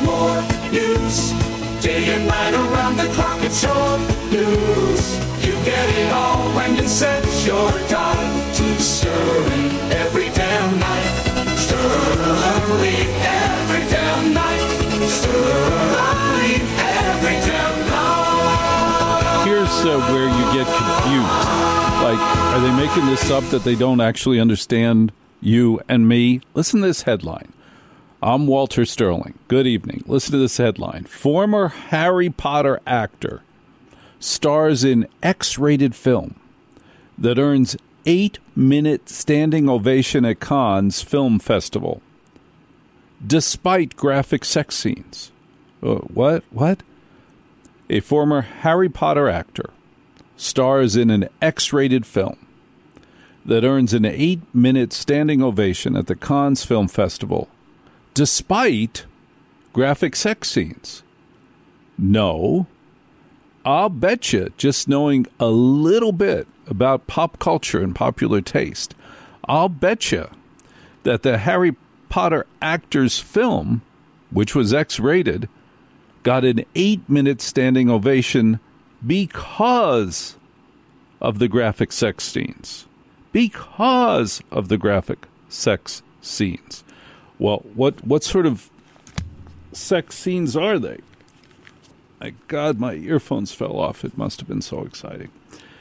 day and night around the clock. It's your news. You get it all when you set your time to Sterling every damn night. Sterling every damn night. Sterling every damn night. Here's where you get confused. Like, are they making this up that they don't actually understand you and me? Listen to this headline. I'm Walter Sterling. Good evening. Listen to this headline. Former Harry Potter actor stars in X-rated film that earns 8-minute standing ovation at Cannes Film Festival, despite graphic sex scenes. What? A former Harry Potter actor stars in an X-rated film that earns an 8-minute standing ovation at the Cannes Film Festival, despite graphic sex scenes. No, I'll bet you, just knowing a little bit about pop culture and popular taste, I'll bet you that the Harry Potter actor's film, which was X-rated, got an 8-minute standing ovation because of the graphic sex scenes. Because of the graphic sex scenes. Well, what sort of sex scenes are they? My God, my earphones fell off. It must have been so exciting.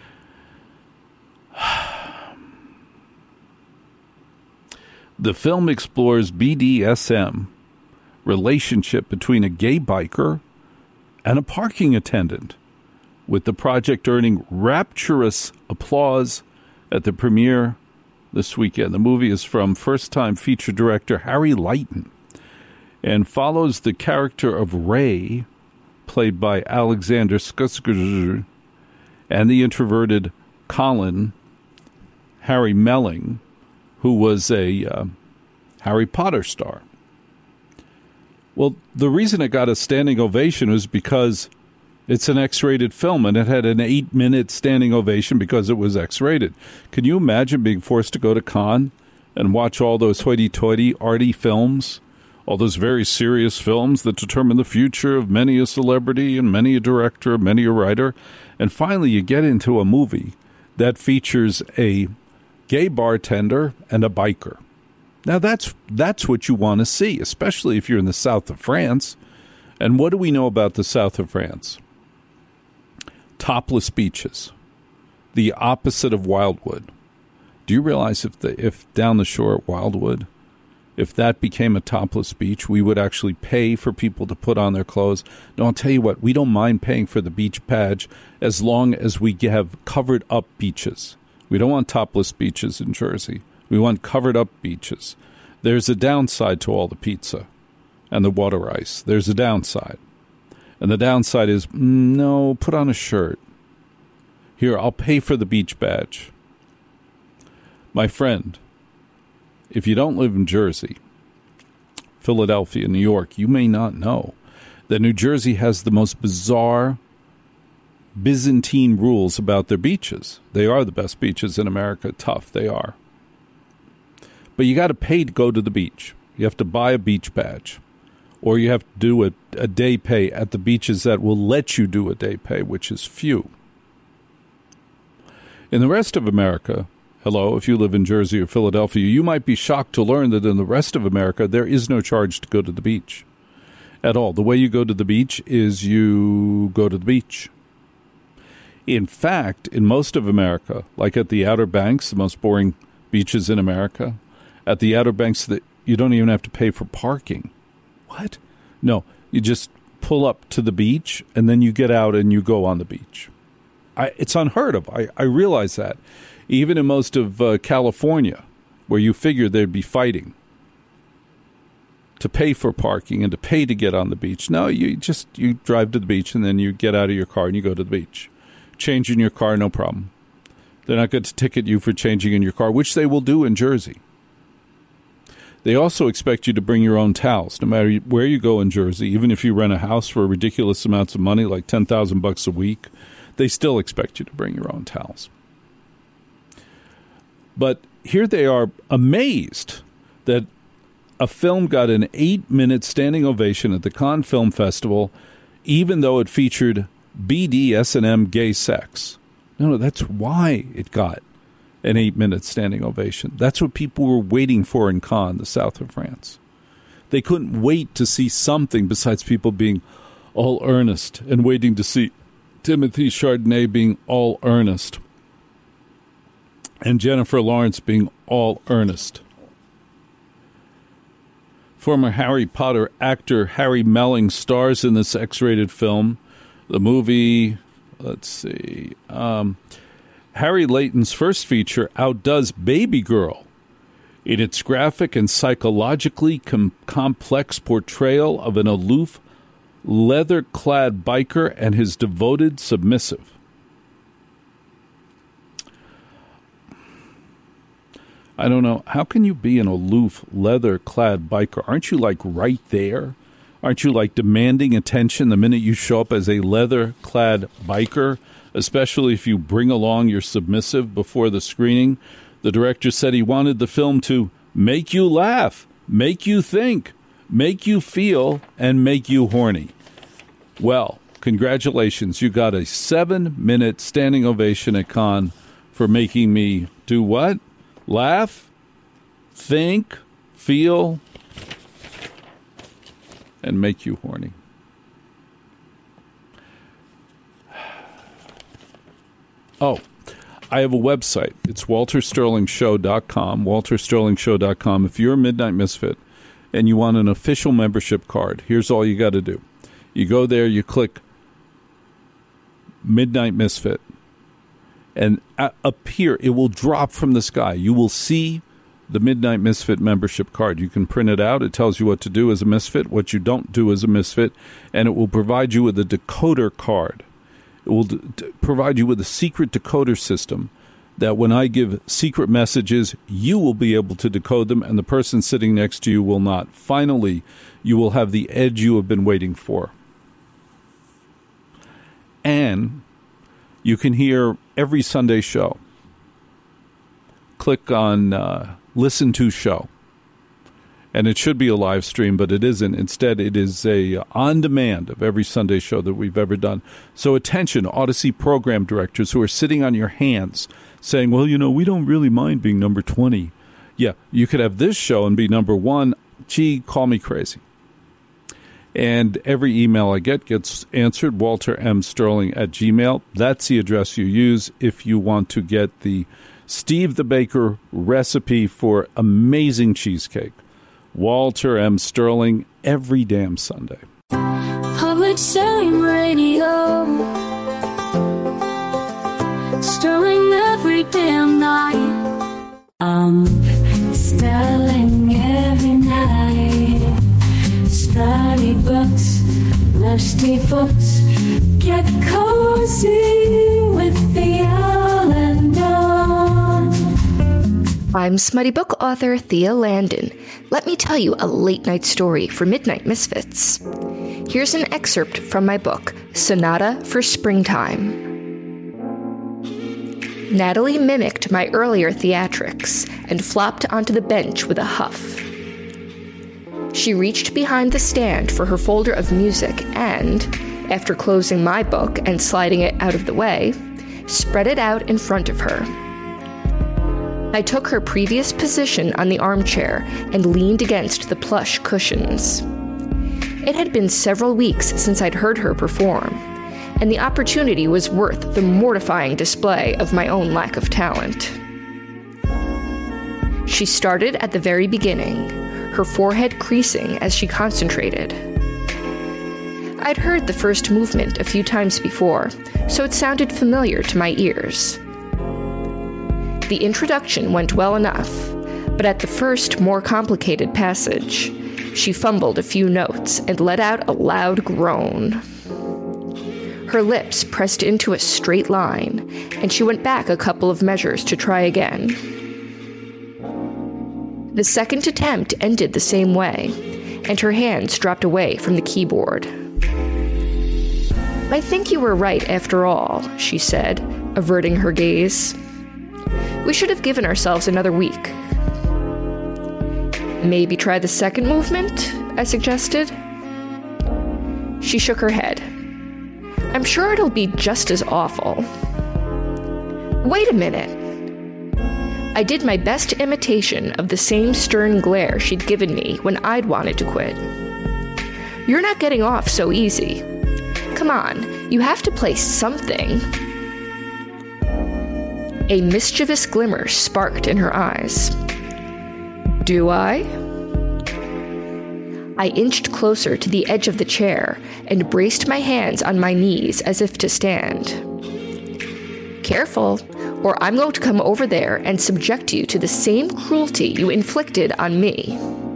The film explores BDSM relationship between a gay biker and a parking attendant, with the project earning rapturous applause at the premiere this weekend. The movie is from first-time feature director Harry Leighton and follows the character of Ray, played by Alexander Skarsgård, and the introverted Colin, Harry Melling, who was a Harry Potter star. Well, the reason it got a standing ovation was because it's an X-rated film, and it had an 8-minute standing ovation because it was X-rated. Can you imagine being forced to go to Cannes and watch all those hoity-toity, arty films, all those very serious films that determine the future of many a celebrity and many a director, many a writer, and finally you get into a movie that features a gay bartender and a biker. Now, that's what you want to see, especially if you're in the south of France. And what do we know about the south of France? Topless beaches, the opposite of Wildwood. Do you realize if down the shore at Wildwood, if that became a topless beach, we would actually pay for people to put on their clothes? No, I'll tell you what, we don't mind paying for the beach badge as long as we have covered up beaches. We don't want topless beaches in Jersey. We want covered up beaches. There's a downside to all the pizza and the water ice. There's a downside. And the downside is, no, put on a shirt. Here, I'll pay for the beach badge. My friend, if you don't live in Jersey, Philadelphia, New York, you may not know that New Jersey has the most bizarre Byzantine rules about their beaches. They are the best beaches in America. Tough, they are. But you got to pay to go to the beach. You have to buy a beach badge. Or you have to do a day pay at the beaches that will let you do a day pay, which is few. In the rest of America, hello, if you live in Jersey or Philadelphia, you might be shocked to learn that in the rest of America, there is no charge to go to the beach at all. The way you go to the beach is you go to the beach. In fact, in most of America, like at the Outer Banks, the most boring beaches in America, at the Outer Banks, you don't even have to pay for parking. What? No, you just pull up to the beach, and then you get out and you go on the beach. It's unheard of. I realize that. Even in most of California, where you figure there'd be fighting to pay for parking and to pay to get on the beach. No, you drive to the beach, and then you get out of your car and you go to the beach. Change in your car, no problem. They're not going to ticket you for changing in your car, which they will do in Jersey. They also expect you to bring your own towels, no matter where you go in Jersey. Even if you rent a house for ridiculous amounts of money, like $10,000 a week, they still expect you to bring your own towels. But here they are amazed that a film got an 8-minute standing ovation at the Cannes Film Festival, even though it featured BDSM gay sex. No, that's why it got an 8-minute standing ovation. That's what people were waiting for in Cannes, the south of France. They couldn't wait to see something besides people being all earnest and waiting to see Timothy Chardonnay being all earnest and Jennifer Lawrence being all earnest. Former Harry Potter actor Harry Melling stars in this X-rated film. The movie, Harry Layton's first feature outdoes Baby Girl in its graphic and psychologically complex portrayal of an aloof, leather-clad biker and his devoted submissive. I don't know. How can you be an aloof, leather-clad biker? Aren't you, like, right there? Aren't you, like, demanding attention the minute you show up as a leather-clad biker, especially if you bring along your submissive before the screening? The director said he wanted the film to make you laugh, make you think, make you feel, and make you horny. Well, congratulations. You got a 7-minute standing ovation at Cannes for making me do what? Laugh, think, feel, and make you horny. Oh, I have a website. It's waltersterlingshow.com, waltersterlingshow.com. If you're a Midnight Misfit and you want an official membership card, here's all you got to do. You go there, you click Midnight Misfit, and up here, it will drop from the sky. You will see the Midnight Misfit membership card. You can print it out. It tells you what to do as a misfit, what you don't do as a misfit, and it will provide you with a decoder card. It will provide you with a secret decoder system that when I give secret messages, you will be able to decode them, and the person sitting next to you will not. Finally, you will have the edge you have been waiting for. And you can hear every Sunday show. Click on Listen to Show. And it should be a live stream, but it isn't. Instead, it is a on-demand of every Sunday show that we've ever done. So attention, Odyssey program directors who are sitting on your hands saying, well, you know, we don't really mind being number 20. Yeah, you could have this show and be number 1. Gee, call me crazy. And every email I get gets answered, waltermsterling@gmail.com. That's the address you use if you want to get the Steve the Baker recipe for amazing cheesecake. Walter M. Sterling, every damn Sunday. Public Same Radio, Sterling every damn night. I'm Sterling every night. Study books, nasty books. Get cozy with the Island on. I'm smutty book author Thea Landon. Let me tell you a late-night story for Midnight Misfits. Here's an excerpt from my book, Sonata for Springtime. Natalie mimicked my earlier theatrics and flopped onto the bench with a huff. She reached behind the stand for her folder of music and, after closing my book and sliding it out of the way, spread it out in front of her. I took her previous position on the armchair and leaned against the plush cushions. It had been several weeks since I'd heard her perform, and the opportunity was worth the mortifying display of my own lack of talent. She started at the very beginning, her forehead creasing as she concentrated. I'd heard the first movement a few times before, so it sounded familiar to my ears. The introduction went well enough, but at the first, more complicated passage, she fumbled a few notes and let out a loud groan. Her lips pressed into a straight line, and she went back a couple of measures to try again. The second attempt ended the same way, and her hands dropped away from the keyboard. "I think you were right after all," she said, averting her gaze. "We should have given ourselves another week." "Maybe try the second movement?" I suggested. She shook her head. "I'm sure it'll be just as awful." "Wait a minute." I did my best imitation of the same stern glare she'd given me when I'd wanted to quit. "You're not getting off so easy. Come on, you have to play something." A mischievous glimmer sparked in her eyes. "Do I?" I inched closer to the edge of the chair and braced my hands on my knees as if to stand. "Careful, or I'm going to come over there and subject you to the same cruelty you inflicted on me."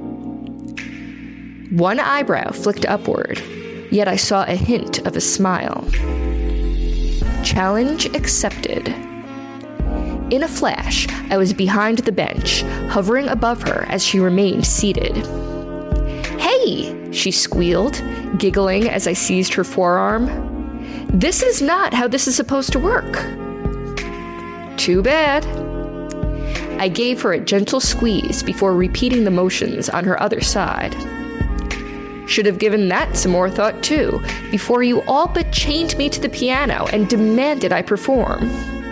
One eyebrow flicked upward, yet I saw a hint of a smile. Challenge accepted. In a flash, I was behind the bench, hovering above her as she remained seated. "Hey!" she squealed, giggling as I seized her forearm. "This is not how this is supposed to work." "Too bad." I gave her a gentle squeeze before repeating the motions on her other side. "Should have given that some more thought, too, before you all but chained me to the piano and demanded I perform."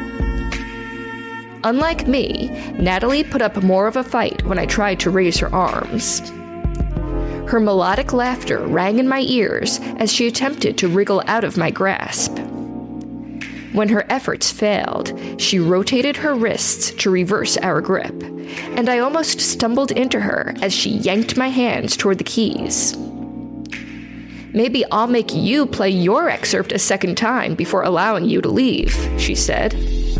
Unlike me, Natalie put up more of a fight when I tried to raise her arms. Her melodic laughter rang in my ears as she attempted to wriggle out of my grasp. When her efforts failed, she rotated her wrists to reverse our grip, and I almost stumbled into her as she yanked my hands toward the keys. "Maybe I'll make you play your excerpt a second time before allowing you to leave," she said.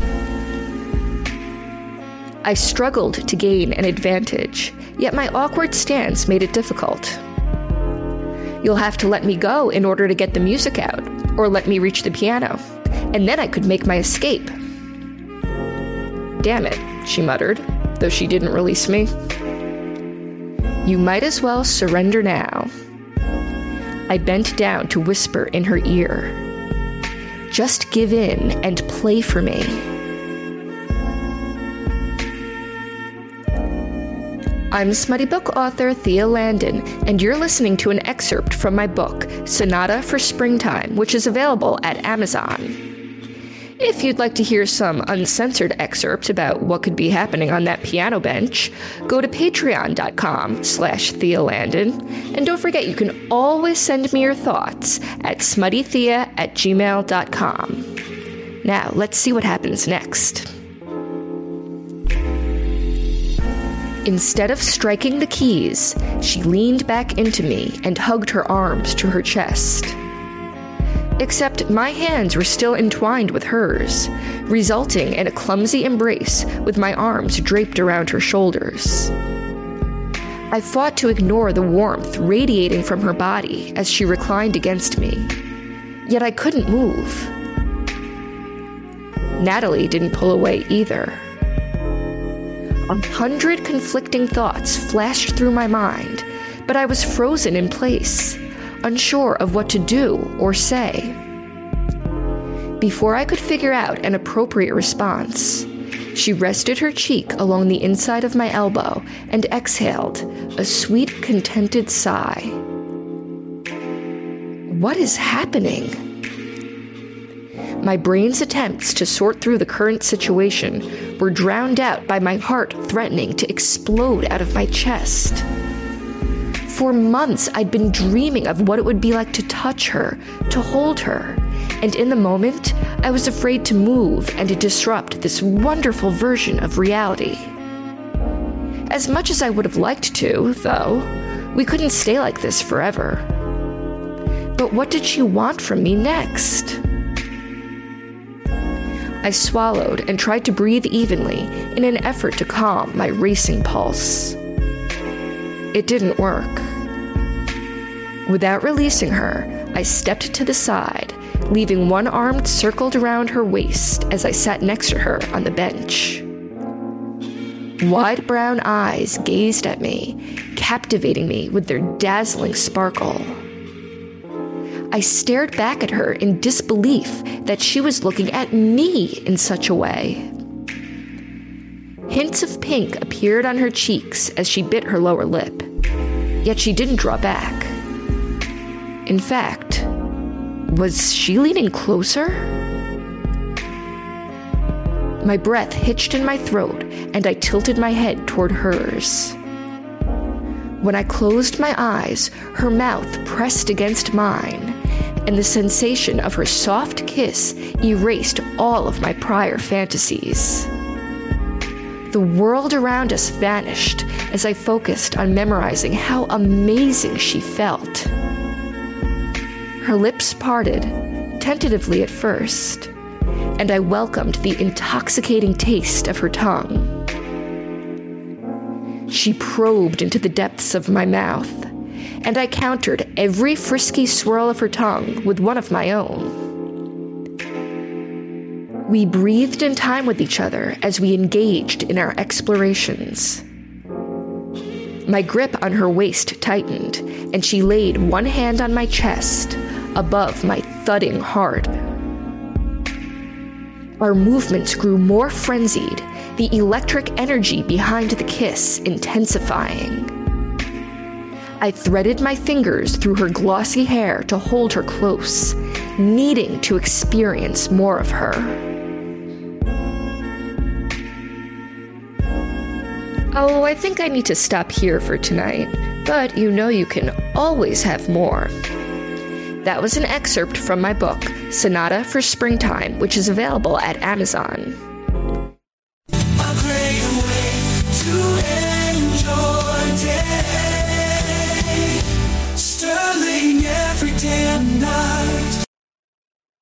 I struggled to gain an advantage, yet my awkward stance made it difficult. "You'll have to let me go in order to get the music out, or let me reach the piano, and then I could make my escape." "Damn it," she muttered, though she didn't release me. "You might as well surrender now." I bent down to whisper in her ear. "Just give in and play for me." I'm Smutty Book author Thea Landon, and you're listening to an excerpt from my book, Sonata for Springtime, which is available at Amazon. If you'd like to hear some uncensored excerpts about what could be happening on that piano bench, go to patreon.com/Thea Landon, and don't forget you can always send me your thoughts at smuttythea@gmail.com. Now, let's see what happens next. Instead of striking the keys, she leaned back into me and hugged her arms to her chest. Except my hands were still entwined with hers, resulting in a clumsy embrace with my arms draped around her shoulders. I fought to ignore the warmth radiating from her body as she reclined against me, yet I couldn't move. Natalie didn't pull away either. 100 conflicting thoughts flashed through my mind, but I was frozen in place, unsure of what to do or say. Before I could figure out an appropriate response, she rested her cheek along the inside of my elbow and exhaled a sweet, contented sigh. What is happening? My brain's attempts to sort through the current situation were drowned out by my heart threatening to explode out of my chest. For months, I'd been dreaming of what it would be like to touch her, to hold her, and in the moment, I was afraid to move and to disrupt this wonderful version of reality. As much as I would have liked to, though, we couldn't stay like this forever. But what did she want from me next? I swallowed and tried to breathe evenly in an effort to calm my racing pulse. It didn't work. Without releasing her, I stepped to the side, leaving one arm circled around her waist as I sat next to her on the bench. Wide brown eyes gazed at me, captivating me with their dazzling sparkle. I stared back at her in disbelief that she was looking at me in such a way. Hints of pink appeared on her cheeks as she bit her lower lip, yet she didn't draw back. In fact, was she leaning closer? My breath hitched in my throat and I tilted my head toward hers. When I closed my eyes, her mouth pressed against mine, and the sensation of her soft kiss erased all of my prior fantasies. The world around us vanished as I focused on memorizing how amazing she felt. Her lips parted, tentatively at first, and I welcomed the intoxicating taste of her tongue. She probed into the depths of my mouth, and I countered every frisky swirl of her tongue with one of my own. We breathed in time with each other as we engaged in our explorations. My grip on her waist tightened, and she laid one hand on my chest, above my thudding heart. Our movements grew more frenzied, the electric energy behind the kiss intensifying. I threaded my fingers through her glossy hair to hold her close, needing to experience more of her. Oh, I think I need to stop here for tonight, but you know you can always have more. That was an excerpt from my book, Sonata for Springtime, which is available at Amazon. A great way to enjoy day.